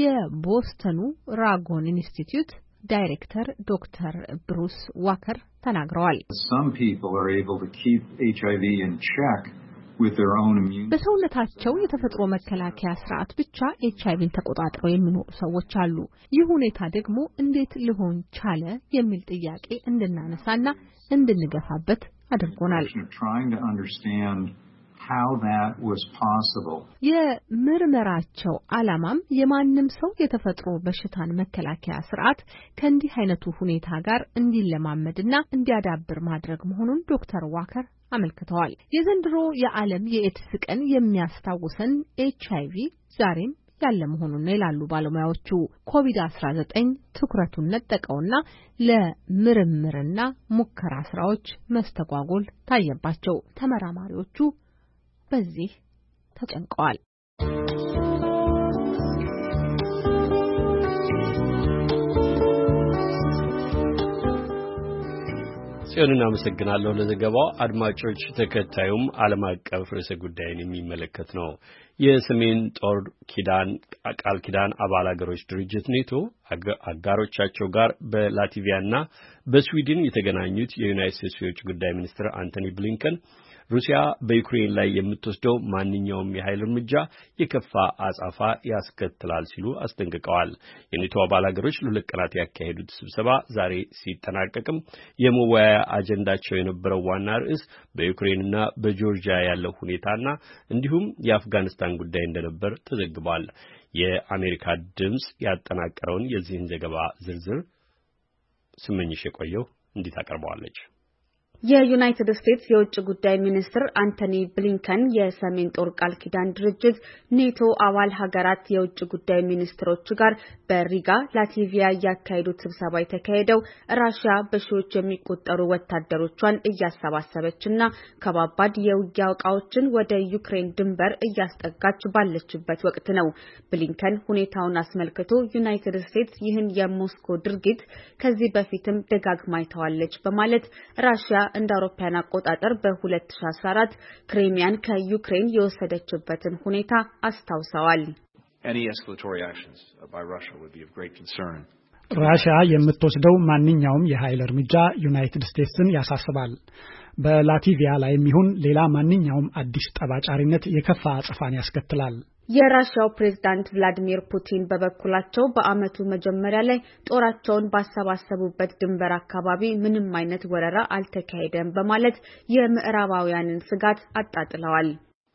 የቦስተኑ ራጎን ኢንስቲትዩት ዳይሬክተር ዶክተር ብሩስ ዋከር ተናግረዋል። Some people are able to keep H I V in check with their own immune. በሰውነታቸው የተፈጥሮ መከላከያ ስርዓት ብቻ ኤች አይ ቪን ተቆጣጥረው የሚኖሩ ሰዎች አሉ። ይህ ሁኔታ ደግሞ እንዴት ሊሆን ቻለ የሚል ጥያቄ እንድናነሳና እንድንገፋበት አድርጎናል። Trying to understand how that was possible. የምርመራቸው ዓላማም የማንም ሰው የተፈጥሮ በሽታን መከላከያ ስርዓት ከእንዲህ አይነቱ ሁኔታ ጋር እንዲለማመድና እንዲያዳብር ማድረግ መሆኑን ዶክተር ዋከር አመልክተዋል። የዘንድሮ የዓለም የኤድስ ቀን የሚያስታውሰን ኤች አይ ቪ ዛሬም ያለ መሆኑን ነው ይላሉ ባለሙያዎቹ። ኮቪድ አስራ ዘጠኝ ትኩረቱን ነጠቀውና ለምርምርና ሙከራ ስራዎች መስተጓጎል ታየባቸው። ተመራማሪዎቹ በዚህ ተጨንቀዋል። ጽዮንን አመሰግናለሁ ለዘገባው። አድማጮች ተከታዩም ዓለም አቀፍ ርዕሰ ጉዳይን የሚመለከት ነው። የሰሜን ጦር ኪዳን ቃል ኪዳን አባል አገሮች ድርጅት ኔቶ አጋሮቻቸው ጋር በላቲቪያና በስዊድን የተገናኙት የዩናይትድ ስቴትስ የውጭ ጉዳይ ሚኒስትር አንቶኒ ብሊንከን ሩሲያ በዩክሬን ላይ የምትወስደው ማንኛውም የኃይል እርምጃ የከፋ አጻፋ ያስከትላል ሲሉ አስጠንቅቀዋል። የኔቶ አባል ሀገሮች ለሁለት ቀናት ያካሄዱት ስብሰባ ዛሬ ሲጠናቀቅም የመወያያ አጀንዳቸው የነበረው ዋና ርዕስ በዩክሬንና በጆርጂያ ያለው ሁኔታና እንዲሁም የአፍጋኒስታን ጉዳይ እንደነበር ተዘግቧል። የአሜሪካ ድምጽ ያጠናቀረውን የዚህን ዘገባ ዝርዝር ስመኝሽ የቆየው እንዲህ ታቀርበዋለች። የዩናይትድ ስቴትስ የውጭ ጉዳይ ሚኒስትር አንቶኒ ብሊንከን የሰሜን ጦር ቃል ኪዳን ድርጅት ኔቶ አባል ሀገራት የውጭ ጉዳይ ሚኒስትሮች ጋር በሪጋ ላቲቪያ ያካሄዱት ስብሰባ የተካሄደው ራሽያ በሺዎች የሚቆጠሩ ወታደሮቿን እያሰባሰበችና ከባባድ የውጊያ ዕቃዎችን ወደ ዩክሬን ድንበር እያስጠጋች ባለችበት ወቅት ነው። ብሊንከን ሁኔታውን አስመልክቶ ዩናይትድ ስቴትስ ይህን የሞስኮ ድርጊት ከዚህ በፊትም ደጋግማ አይተዋለች በማለት ራሽያ እንደ አውሮፓውያን አቆጣጠር በ2014 ክሬሚያን ከዩክሬን የወሰደችበትን ሁኔታ አስታውሰዋል። ራሽያ የምትወስደው ማንኛውም የኃይል እርምጃ ዩናይትድ ስቴትስን ያሳስባል። በላቲቪያ ላይም ይሁን ሌላ ማንኛውም አዲስ ጠባጫሪነት የከፋ አጸፋን ያስከትላል። የራሽያው ፕሬዝዳንት ቭላዲሚር ፑቲን በበኩላቸው በአመቱ መጀመሪያ ላይ ጦራቸውን ባሰባሰቡበት ድንበር አካባቢ ምንም አይነት ወረራ አልተካሄደም በማለት የምዕራባውያንን ስጋት አጣጥለዋል።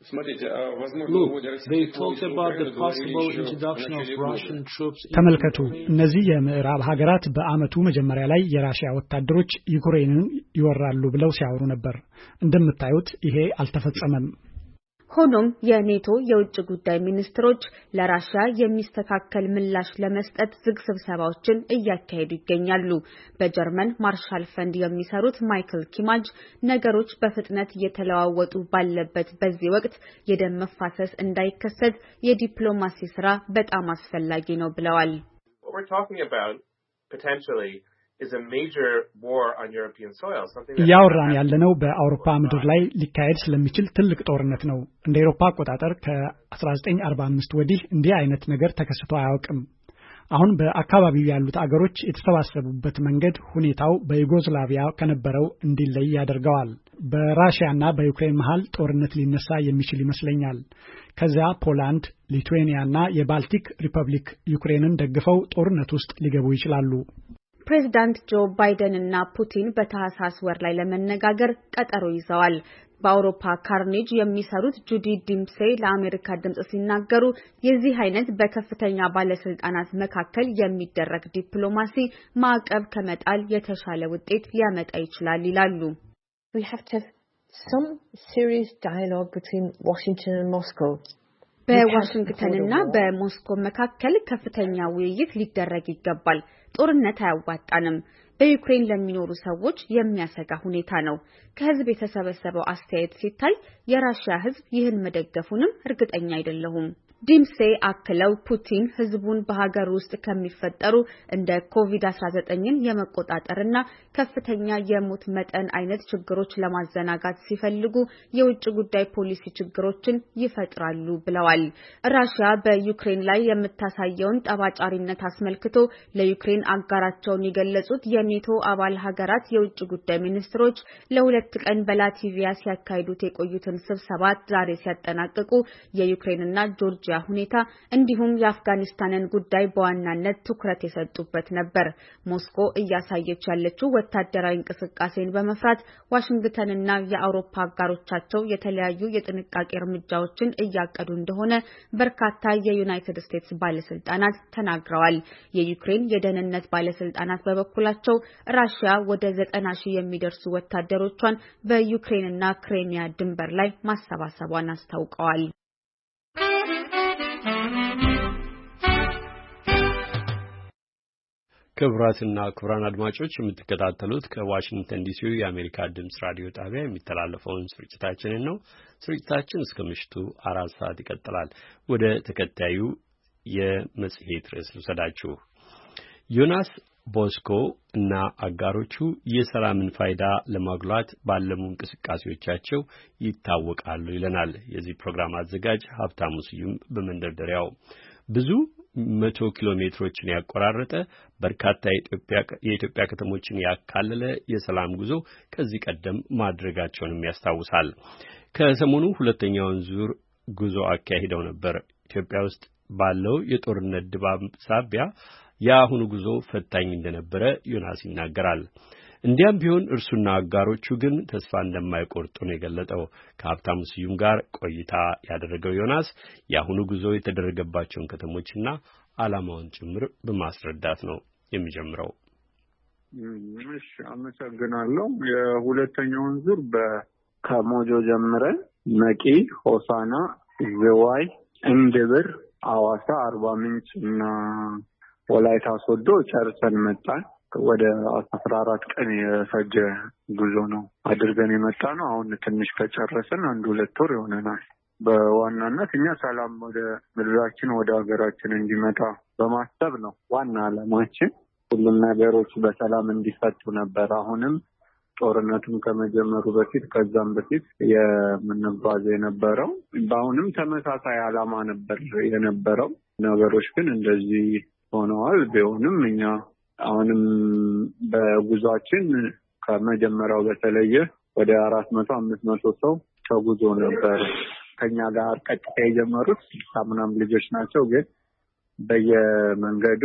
ተመልከቱ፣ እነዚህ የምዕራብ ሀገራት በአመቱ መጀመሪያ ላይ የራሽያ ወታደሮች ዩክሬንን ይወራሉ ብለው ሲያወሩ ነበር። እንደምታዩት ይሄ አልተፈጸመም። ሆኖም የኔቶ የውጭ ጉዳይ ሚኒስትሮች ለራሽያ የሚስተካከል ምላሽ ለመስጠት ዝግ ስብሰባዎችን እያካሄዱ ይገኛሉ። በጀርመን ማርሻል ፈንድ የሚሰሩት ማይክል ኪማጅ ነገሮች በፍጥነት እየተለዋወጡ ባለበት በዚህ ወቅት የደም መፋሰስ እንዳይከሰት የዲፕሎማሲ ስራ በጣም አስፈላጊ ነው ብለዋል። እያወራን ያለነው በአውሮፓ ምድር ላይ ሊካሄድ ስለሚችል ትልቅ ጦርነት ነው። እንደ አውሮፓ አቆጣጠር ከ1945 ወዲህ እንዲህ አይነት ነገር ተከስቶ አያውቅም። አሁን በአካባቢው ያሉት አገሮች የተሰባሰቡበት መንገድ ሁኔታው በዩጎዝላቪያ ከነበረው እንዲለይ ያደርገዋል። በራሽያና በዩክሬን መሃል ጦርነት ሊነሳ የሚችል ይመስለኛል። ከዚያ ፖላንድ፣ ሊቱዌኒያና የባልቲክ ሪፐብሊክ ዩክሬንን ደግፈው ጦርነት ውስጥ ሊገቡ ይችላሉ። ፕሬዝዳንት ጆ ባይደን እና ፑቲን በታህሳስ ወር ላይ ለመነጋገር ቀጠሮ ይዘዋል። በአውሮፓ ካርኔጅ የሚሰሩት ጁዲ ዲምሴ ለአሜሪካ ድምጽ ሲናገሩ የዚህ አይነት በከፍተኛ ባለስልጣናት መካከል የሚደረግ ዲፕሎማሲ ማዕቀብ ከመጣል የተሻለ ውጤት ሊያመጣ ይችላል ይላሉ። We have to have some serious dialogue between Washington and Moscow. በዋሽንግተንና በሞስኮ መካከል ከፍተኛ ውይይት ሊደረግ ይገባል። ጦርነት አያዋጣንም። በዩክሬን ለሚኖሩ ሰዎች የሚያሰጋ ሁኔታ ነው። ከህዝብ የተሰበሰበው አስተያየት ሲታይ የራሽያ ህዝብ ይህን መደገፉንም እርግጠኛ አይደለሁም። ዲምሴ አክለው ፑቲን ህዝቡን በሀገር ውስጥ ከሚፈጠሩ እንደ ኮቪድ አስራ ዘጠኝን የመቆጣጠርና ከፍተኛ የሞት መጠን አይነት ችግሮች ለማዘናጋት ሲፈልጉ የውጭ ጉዳይ ፖሊሲ ችግሮችን ይፈጥራሉ ብለዋል። ራሽያ በዩክሬን ላይ የምታሳየውን ጠባጫሪነት አስመልክቶ ለዩክሬን አጋራቸውን የገለጹት የኔቶ አባል ሀገራት የውጭ ጉዳይ ሚኒስትሮች ለሁለት ቀን በላቲቪያ ሲያካሂዱት የቆዩትን ስብሰባ ዛሬ ሲያጠናቅቁ የዩክሬንና ጆርጂያ ሁኔታ እንዲሁም የአፍጋኒስታንን ጉዳይ በዋናነት ትኩረት የሰጡበት ነበር። ሞስኮ እያሳየች ያለችው ወታደራዊ እንቅስቃሴን በመፍራት ዋሽንግተንና የአውሮፓ አጋሮቻቸው የተለያዩ የጥንቃቄ እርምጃዎችን እያቀዱ እንደሆነ በርካታ የዩናይትድ ስቴትስ ባለስልጣናት ተናግረዋል። የዩክሬን የደህንነት ባለስልጣናት በበኩላቸው ራሽያ ወደ ዘጠና ሺህ የሚደርሱ ወታደሮቿን በዩክሬንና ክሬሚያ ድንበር ላይ ማሰባሰቧን አስታውቀዋል። ክቡራትና ክቡራን አድማጮች የምትከታተሉት ከዋሽንግተን ዲሲ የአሜሪካ ድምጽ ራዲዮ ጣቢያ የሚተላለፈውን ስርጭታችንን ነው። ስርጭታችን እስከ ምሽቱ አራት ሰዓት ይቀጥላል። ወደ ተከታዩ የመጽሔት ርዕስ ልውሰዳችሁ። ዮናስ ቦስኮ እና አጋሮቹ የሰላምን ፋይዳ ለማጉላት ባለሙ እንቅስቃሴዎቻቸው ይታወቃሉ ይለናል የዚህ ፕሮግራም አዘጋጅ ሀብታሙ ስዩም በመንደርደሪያው። ብዙ መቶ ኪሎ ሜትሮችን ያቆራረጠ በርካታ የኢትዮጵያ ከተሞችን ያካለለ የሰላም ጉዞ ከዚህ ቀደም ማድረጋቸውንም ያስታውሳል። ከሰሞኑ ሁለተኛውን ዙር ጉዞ አካሂደው ነበር። ኢትዮጵያ ውስጥ ባለው የጦርነት ድባብ ሳቢያ የአሁኑ ጉዞ ፈታኝ እንደነበረ ዮናስ ይናገራል። እንዲያም ቢሆን እርሱና አጋሮቹ ግን ተስፋ እንደማይቆርጡ ነው የገለጠው። ከሀብታሙ ስዩም ጋር ቆይታ ያደረገው ዮናስ የአሁኑ ጉዞ የተደረገባቸውን ከተሞችና ዓላማውን ጭምር በማስረዳት ነው የሚጀምረው። እሺ፣ አመሰግናለሁ። የሁለተኛውን ዙር በከሞጆ ጀምረን መቂ፣ ሆሳና፣ ዝዋይ፣ እንድብር፣ አዋሳ፣ አርባ ምንጭ እና ወላይታ ሶዶ ጨርሰን መጣን። ወደ አስራ አራት ቀን የፈጀ ጉዞ ነው አድርገን የመጣ ነው። አሁን ትንሽ ከጨረስን አንድ ሁለት ወር ይሆነናል። በዋናነት እኛ ሰላም ወደ ምድራችን ወደ ሀገራችን እንዲመጣ በማሰብ ነው ዋና ዓላማችን። ሁሉም ነገሮች በሰላም እንዲፈቱ ነበር። አሁንም ጦርነቱን ከመጀመሩ በፊት ከዛም በፊት የምንጓዝ የነበረው በአሁንም ተመሳሳይ ዓላማ ነበር የነበረው። ነገሮች ግን እንደዚህ ሆነዋል። ቢሆንም እኛ አሁንም በጉዟችን ከመጀመሪያው በተለየ ወደ አራት መቶ አምስት መቶ ሰው ተጉዞ ነበር። ከኛ ጋር ቀጥታ የጀመሩት ምናምን ልጆች ናቸው። ግን በየመንገዱ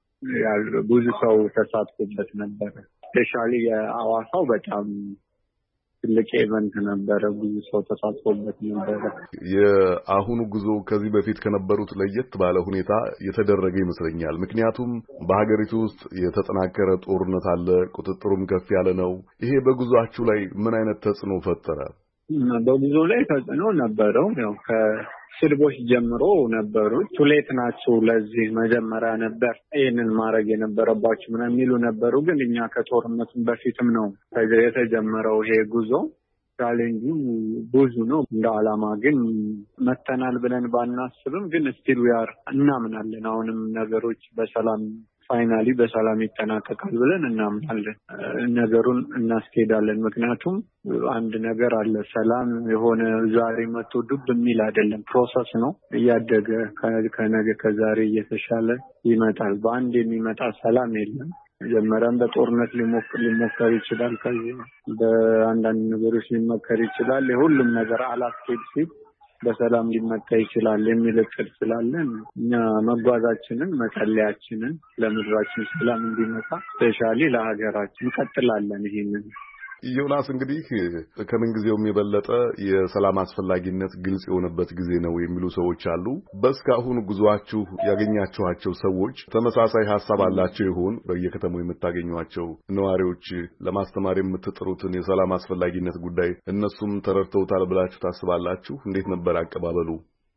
ብዙ ሰው ተሳትፎበት ነበር። ስፔሻሊ የአዋሳው በጣም ትልቅ ኢቨንት ነበረ። ብዙ ሰው ተሳትፎበት ነበረ። የአሁኑ ጉዞ ከዚህ በፊት ከነበሩት ለየት ባለ ሁኔታ የተደረገ ይመስለኛል። ምክንያቱም በሀገሪቱ ውስጥ የተጠናከረ ጦርነት አለ፣ ቁጥጥሩም ከፍ ያለ ነው። ይሄ በጉዟችሁ ላይ ምን አይነት ተጽዕኖ ፈጠረ? በጉዞ ላይ ተጽዕኖ ነበረው። ያው ከስድቦች ጀምሮ ነበሩ። ቱሌት ናቸው ለዚህ መጀመሪያ ነበር ይሄንን ማድረግ የነበረባችሁ ምናምን የሚሉ ነበሩ። ግን እኛ ከጦርነቱ በፊትም ነው የተጀመረው ይሄ ጉዞ። ቻሌንጁ ብዙ ነው። እንደ ዓላማ ግን መተናል ብለን ባናስብም ግን ስቲል ዊ አር እናምናለን። አሁንም ነገሮች በሰላም ፋይናሊ በሰላም ይጠናቀቃል ብለን እናምናለን። ነገሩን እናስኬዳለን። ምክንያቱም አንድ ነገር አለ። ሰላም የሆነ ዛሬ መቶ ዱብ የሚል አይደለም። ፕሮሰስ ነው። እያደገ ከነገ ከዛሬ እየተሻለ ይመጣል። በአንድ የሚመጣ ሰላም የለም። መጀመሪያም በጦርነት ሊሞክር ሊሞከር ይችላል። ከዚህ በአንዳንድ ነገሮች ሊሞከር ይችላል። የሁሉም ነገር አላስኬድ ሲል በሰላም ሊመጣ ይችላል የሚል እቅድ ስላለን እኛ መጓዛችንን መጸለያችንን ለምድራችን ሰላም እንዲመጣ ስፔሻሊ ለሀገራችን ቀጥላለን። ይሄንን ዮናስ እንግዲህ ከምንጊዜውም የበለጠ የሰላም አስፈላጊነት ግልጽ የሆነበት ጊዜ ነው የሚሉ ሰዎች አሉ። በእስካሁኑ ጉዟችሁ ያገኛችኋቸው ሰዎች ተመሳሳይ ሀሳብ አላቸው ይሆን? በየከተማው የምታገኟቸው ነዋሪዎች ለማስተማር የምትጥሩትን የሰላም አስፈላጊነት ጉዳይ እነሱም ተረድተውታል ብላችሁ ታስባላችሁ? እንዴት ነበር አቀባበሉ?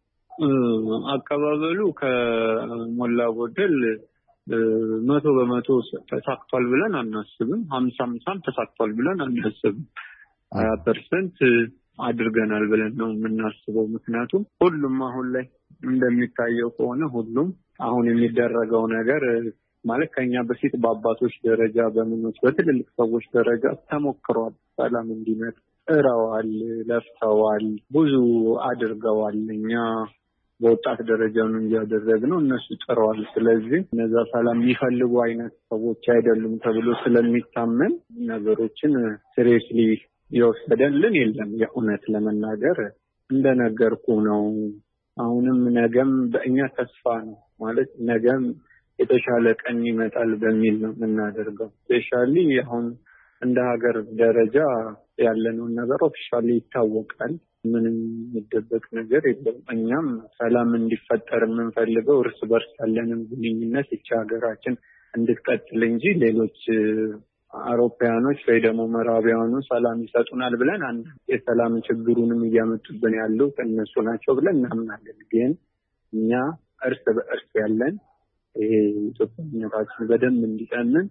አቀባበሉ ከሞላ ጎደል መቶ በመቶ ተሳክቷል ብለን አናስብም። ሀምሳ ሀምሳም ተሳክቷል ብለን አናስብም። ሀያ ፐርሰንት አድርገናል ብለን ነው የምናስበው። ምክንያቱም ሁሉም አሁን ላይ እንደሚታየው ከሆነ ሁሉም አሁን የሚደረገው ነገር ማለት ከኛ በፊት በአባቶች ደረጃ በምኖች በትልልቅ ሰዎች ደረጃ ተሞክሯል። ሰላም እንዲመጣ ጥረዋል፣ ለፍተዋል፣ ብዙ አድርገዋል። እኛ በወጣት ደረጃ ነው ያደረግነው፣ እነሱ ጥረዋል። ስለዚህ እነዛ ሰላም የሚፈልጉ አይነት ሰዎች አይደሉም ተብሎ ስለሚታመን ነገሮችን ሲሪየስሊ የወሰደልን የለም። የእውነት ለመናገር እንደነገርኩ ነው። አሁንም ነገም በእኛ ተስፋ ነው ማለት ነገም የተሻለ ቀን ይመጣል በሚል ነው የምናደርገው። ስፔሻሊ አሁን እንደ ሀገር ደረጃ ያለነው ነገር ኦፊሻሊ ይታወቃል። ምንም የሚደበቅ ነገር የለም። እኛም ሰላም እንዲፈጠር የምንፈልገው እርስ በርስ ያለንን ግንኙነት ይህች ሀገራችን እንድትቀጥል እንጂ ሌሎች አውሮፓውያኖች ወይ ደግሞ ምዕራባውያኑ ሰላም ይሰጡናል ብለን አንድ የሰላም ችግሩንም እያመጡብን ያለው እነሱ ናቸው ብለን እናምናለን። ግን እኛ እርስ በእርስ ያለን ይሄ ኢትዮጵያዊነታችን በደንብ እንዲጠምን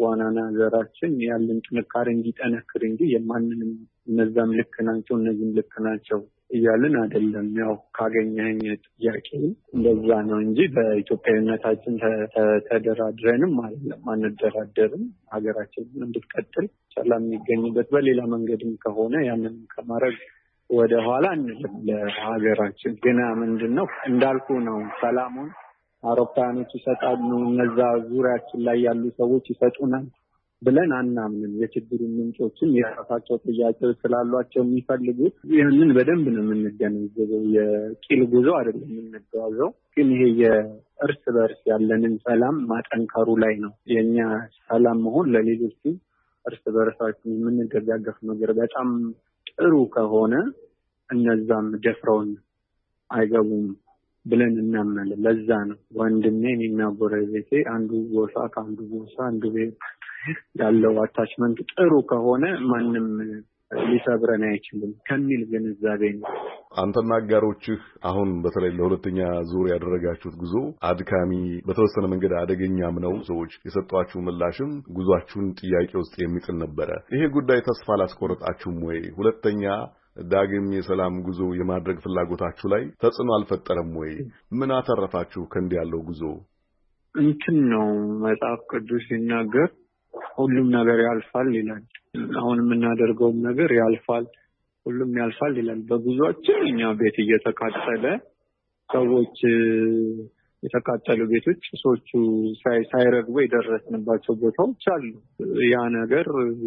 ዋና ነገራችን ያለን ጥንካሬ እንዲጠነክር እንጂ የማንንም እነዛም ልክ ናቸው እነዚህም ልክ ናቸው እያልን አይደለም። ያው ካገኘኝ ጥያቄ እንደዛ ነው እንጂ በኢትዮጵያዊነታችን ተደራድረንም አይደለም አንደራደርም። ሀገራችን እንድትቀጥል ሰላም የሚገኝበት በሌላ መንገድም ከሆነ ያንን ከማድረግ ወደ ኋላ አንልም። ለሀገራችን ግን ምንድነው እንዳልኩ ነው ሰላሙን አውሮፓውያኖች ይሰጣሉ እነዛ ዙሪያችን ላይ ያሉ ሰዎች ይሰጡናል ብለን አናምንም። የችግሩ ምንጮችን የራሳቸው ጥያቄዎች ስላሏቸው የሚፈልጉት ይህንን በደንብ ነው የምንገነዘበው። የቂል ጉዞ አይደለም የምንጓዘው። ግን ይሄ የእርስ በርስ ያለንን ሰላም ማጠንከሩ ላይ ነው የኛ ሰላም መሆን ለሌሎቹ እርስ በርሳችን የምንደጋገፍ ነገር በጣም ጥሩ ከሆነ እነዛም ደፍረውን አይገቡም ብለን እናምናለን። ለዛ ነው ወንድሜን የሚያጎረቤቴ አንዱ ጎሳ ከአንዱ ጎሳ አንዱ ቤት ያለው አታችመንት ጥሩ ከሆነ ማንም ሊሰብረን አይችልም ከሚል ግንዛቤ ነው። አንተና አጋሮችህ አሁን በተለይ ለሁለተኛ ዙር ያደረጋችሁት ጉዞ አድካሚ በተወሰነ መንገድ አደገኛም ነው። ሰዎች የሰጧችሁ ምላሽም ጉዟችሁን ጥያቄ ውስጥ የሚጥል ነበረ። ይሄ ጉዳይ ተስፋ አላስቆረጣችሁም ወይ? ሁለተኛ ዳግም የሰላም ጉዞ የማድረግ ፍላጎታችሁ ላይ ተጽዕኖ አልፈጠረም ወይ? ምን አተረፋችሁ ከእንዲህ ያለው ጉዞ? እንትን ነው መጽሐፍ ቅዱስ ሲናገር ሁሉም ነገር ያልፋል ይላል። አሁን የምናደርገው ነገር ያልፋል፣ ሁሉም ያልፋል ይላል። በጉዟችን እኛ ቤት እየተቃጠለ ሰዎች የተቃጠሉ ቤቶች ሶቹ ሳይረግቡ የደረስንባቸው ቦታዎች አሉ። ያ ነገር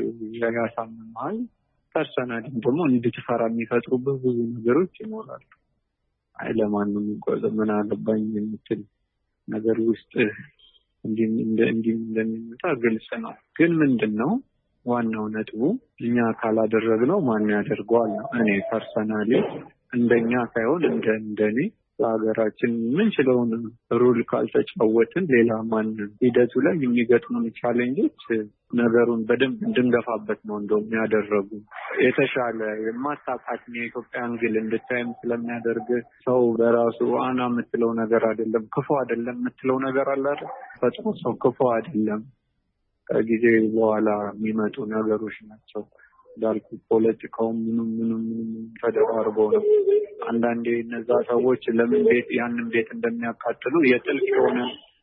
ያሳምማል። ፐርሰናሊ ደግሞ እንድትፈራ የሚፈጥሩበት ብዙ ነገሮች ይኖራሉ። አይ ለማንም ይቆዘ ምን አለባኝ የምትል ነገር ውስጥ እንዲ እንደ እንዲ እንደሚመጣ ግልጽ ነው። ግን ምንድነው ዋናው ነጥቡ እኛ ካላደረግነው ማን ያደርገዋል ነው። እኔ ፐርሰናሊ እንደኛ ሳይሆን እንደ እንደኔ ለሀገራችን ምን ችለውን ሩል ካልተጫወትን ሌላ ማን ሂደቱ ላይ የሚገጥሙን ቻሌንጆች ነገሩን በደንብ እንድንገፋበት ነው እንደውም ያደረጉ የተሻለ የማታውቃት የኢትዮጵያን ግል እንድታይም ስለሚያደርግ ሰው በራሱ አና የምትለው ነገር አይደለም ክፉ አይደለም የምትለው ነገር አለ አይደል? ፈጥሮ ሰው ክፉ አይደለም ከጊዜ በኋላ የሚመጡ ነገሮች ናቸው። ዳልኩ ፖለቲካው ምንም ምንም ተደራርቦ ነው። አንዳንዴ እነዛ ሰዎች ለምን ቤት ያንን ቤት እንደሚያቃጥሉ የጥልቅ የሆነ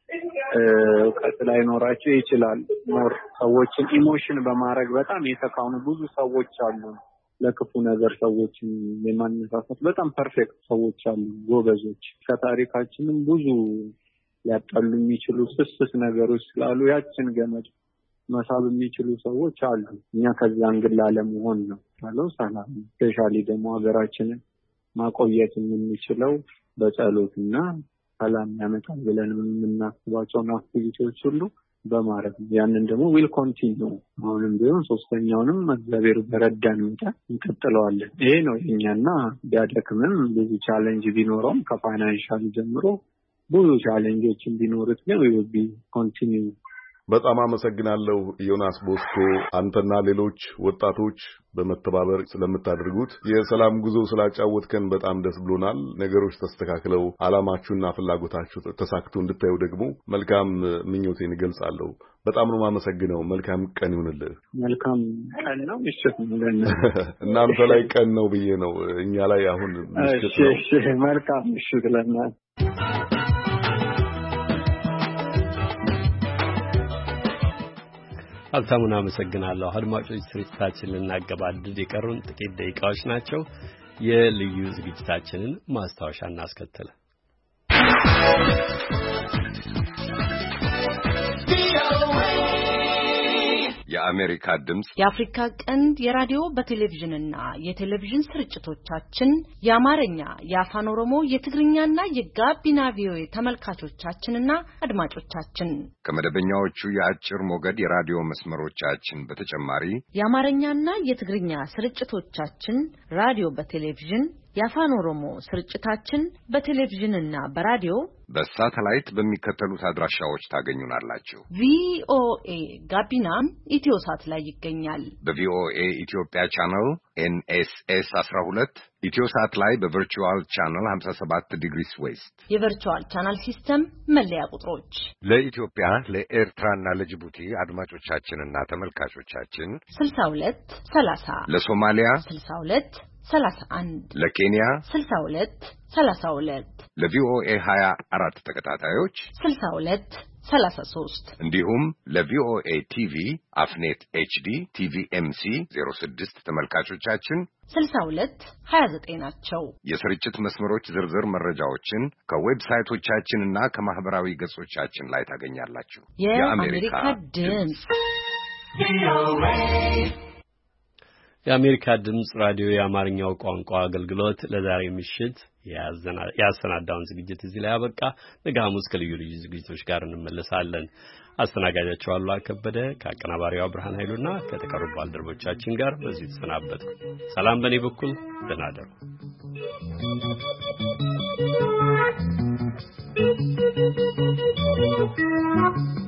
እውቀት ላይኖራቸው ይችላል። ሞር ሰዎችን ኢሞሽን በማድረግ በጣም የተካኑ ብዙ ሰዎች አሉ። ለክፉ ነገር ሰዎችን የማነሳሳት በጣም ፐርፌክት ሰዎች አሉ፣ ጎበዞች። ከታሪካችንም ብዙ ሊያጣሉ የሚችሉ ስስስ ነገሮች ስላሉ ያችን ገመድ መሳብ የሚችሉ ሰዎች አሉ። እኛ ከዛ እንግዲህ ላለመሆን ነው ያለው ሰላም ስፔሻሊ ደግሞ ሀገራችንን ማቆየት የምንችለው በጸሎትና ሰላም ያመጣል ብለን የምናስባቸው አክቲቪቲዎች ሁሉ በማድረግ ነው። ያንን ደግሞ ዊል ኮንቲኒው አሁንም ቢሆን ሶስተኛውንም እግዚአብሔር በረዳን መጠን እንቀጥለዋለን። ይሄ ነው የኛና ቢያደክምም ብዙ ቻሌንጅ ቢኖረውም ከፋይናንሻል ጀምሮ ብዙ ቻሌንጆች ቢኖሩት ግን ዊል ቢ ኮንቲኒው። በጣም አመሰግናለሁ ዮናስ ቦስኮ። አንተና ሌሎች ወጣቶች በመተባበር ስለምታደርጉት የሰላም ጉዞ ስላጫወትከን በጣም ደስ ብሎናል። ነገሮች ተስተካክለው አላማችሁና ፍላጎታችሁ ተሳክቶ እንድታዩ ደግሞ መልካም ምኞቴን እገልጻለሁ። በጣም ነው የማመሰግነው። መልካም ቀን ይሁንልህ። መልካም ቀን ነው ምሽት ነው እናንተ ላይ ቀን ነው ብዬ ነው እኛ ላይ አሁን ምሽት ነው። እሺ እሺ መልካም ምሽት ለእናንተ። ሀብታሙን አመሰግናለሁ። አድማጮች ስርጭታችንን ልናገባድድ የቀሩን ጥቂት ደቂቃዎች ናቸው። የልዩ ዝግጅታችንን ማስታወሻ እናስከትል። የአሜሪካ ድምጽ የአፍሪካ ቀንድ የራዲዮ በቴሌቪዥንና የቴሌቪዥን ስርጭቶቻችን የአማርኛ፣ የአፋን ኦሮሞ፣ የትግርኛና የጋቢና ቪኦኤ ተመልካቾቻችንና አድማጮቻችን ከመደበኛዎቹ የአጭር ሞገድ የራዲዮ መስመሮቻችን በተጨማሪ የአማርኛና የትግርኛ ስርጭቶቻችን ራዲዮ በቴሌቪዥን የአፋን ኦሮሞ ስርጭታችን በቴሌቪዥንና በራዲዮ በሳተላይት በሚከተሉት አድራሻዎች ታገኙናላችሁ። ቪኦኤ ጋቢናም ኢትዮሳት ላይ ይገኛል። በቪኦኤ ኢትዮጵያ ቻናል ኤን ኤስ ኤስ አስራ ሁለት ኢትዮሳት ላይ በቨርቹዋል ቻናል ሃምሳ ሰባት ዲግሪስ ዌስት የቨርቹዋል ቻናል ሲስተም መለያ ቁጥሮች ለኢትዮጵያ ለኤርትራና ለጅቡቲ አድማጮቻችንና ተመልካቾቻችን ስልሳ ሁለት ሰላሳ ለሶማሊያ ስልሳ ሁለት ሰላሳ አንድ ለኬንያ ስልሳ ሁለት ሰላሳ ሁለት ለቪኦኤ ሀያ አራት ተከታታዮች ስልሳ ሁለት ሰላሳ ሶስት እንዲሁም ለቪኦኤ ቲቪ አፍኔት ኤችዲ ቲቪ ኤምሲ ዜሮ ስድስት ተመልካቾቻችን ስልሳ ሁለት ሀያ ዘጠኝ ናቸው። የስርጭት መስመሮች ዝርዝር መረጃዎችን ከዌብሳይቶቻችንና ከማህበራዊ ገጾቻችን ላይ ታገኛላችሁ። የአሜሪካ ድምጽ የአሜሪካ ድምጽ ራዲዮ የአማርኛው ቋንቋ አገልግሎት ለዛሬ ምሽት ያሰናዳውን ዝግጅት እዚህ ላይ አበቃ። ነገ ሐሙስ ከልዩ ልዩ ዝግጅቶች ጋር እንመለሳለን። አስተናጋጃችሁ አሉላ ከበደ ከአቀናባሪዋ ብርሃን ኃይሉና ከተቀሩ ባልደረቦቻችን ጋር በዚህ ተሰናበትኩ። ሰላም በእኔ በኩል ደህና እደሩ። Thank you.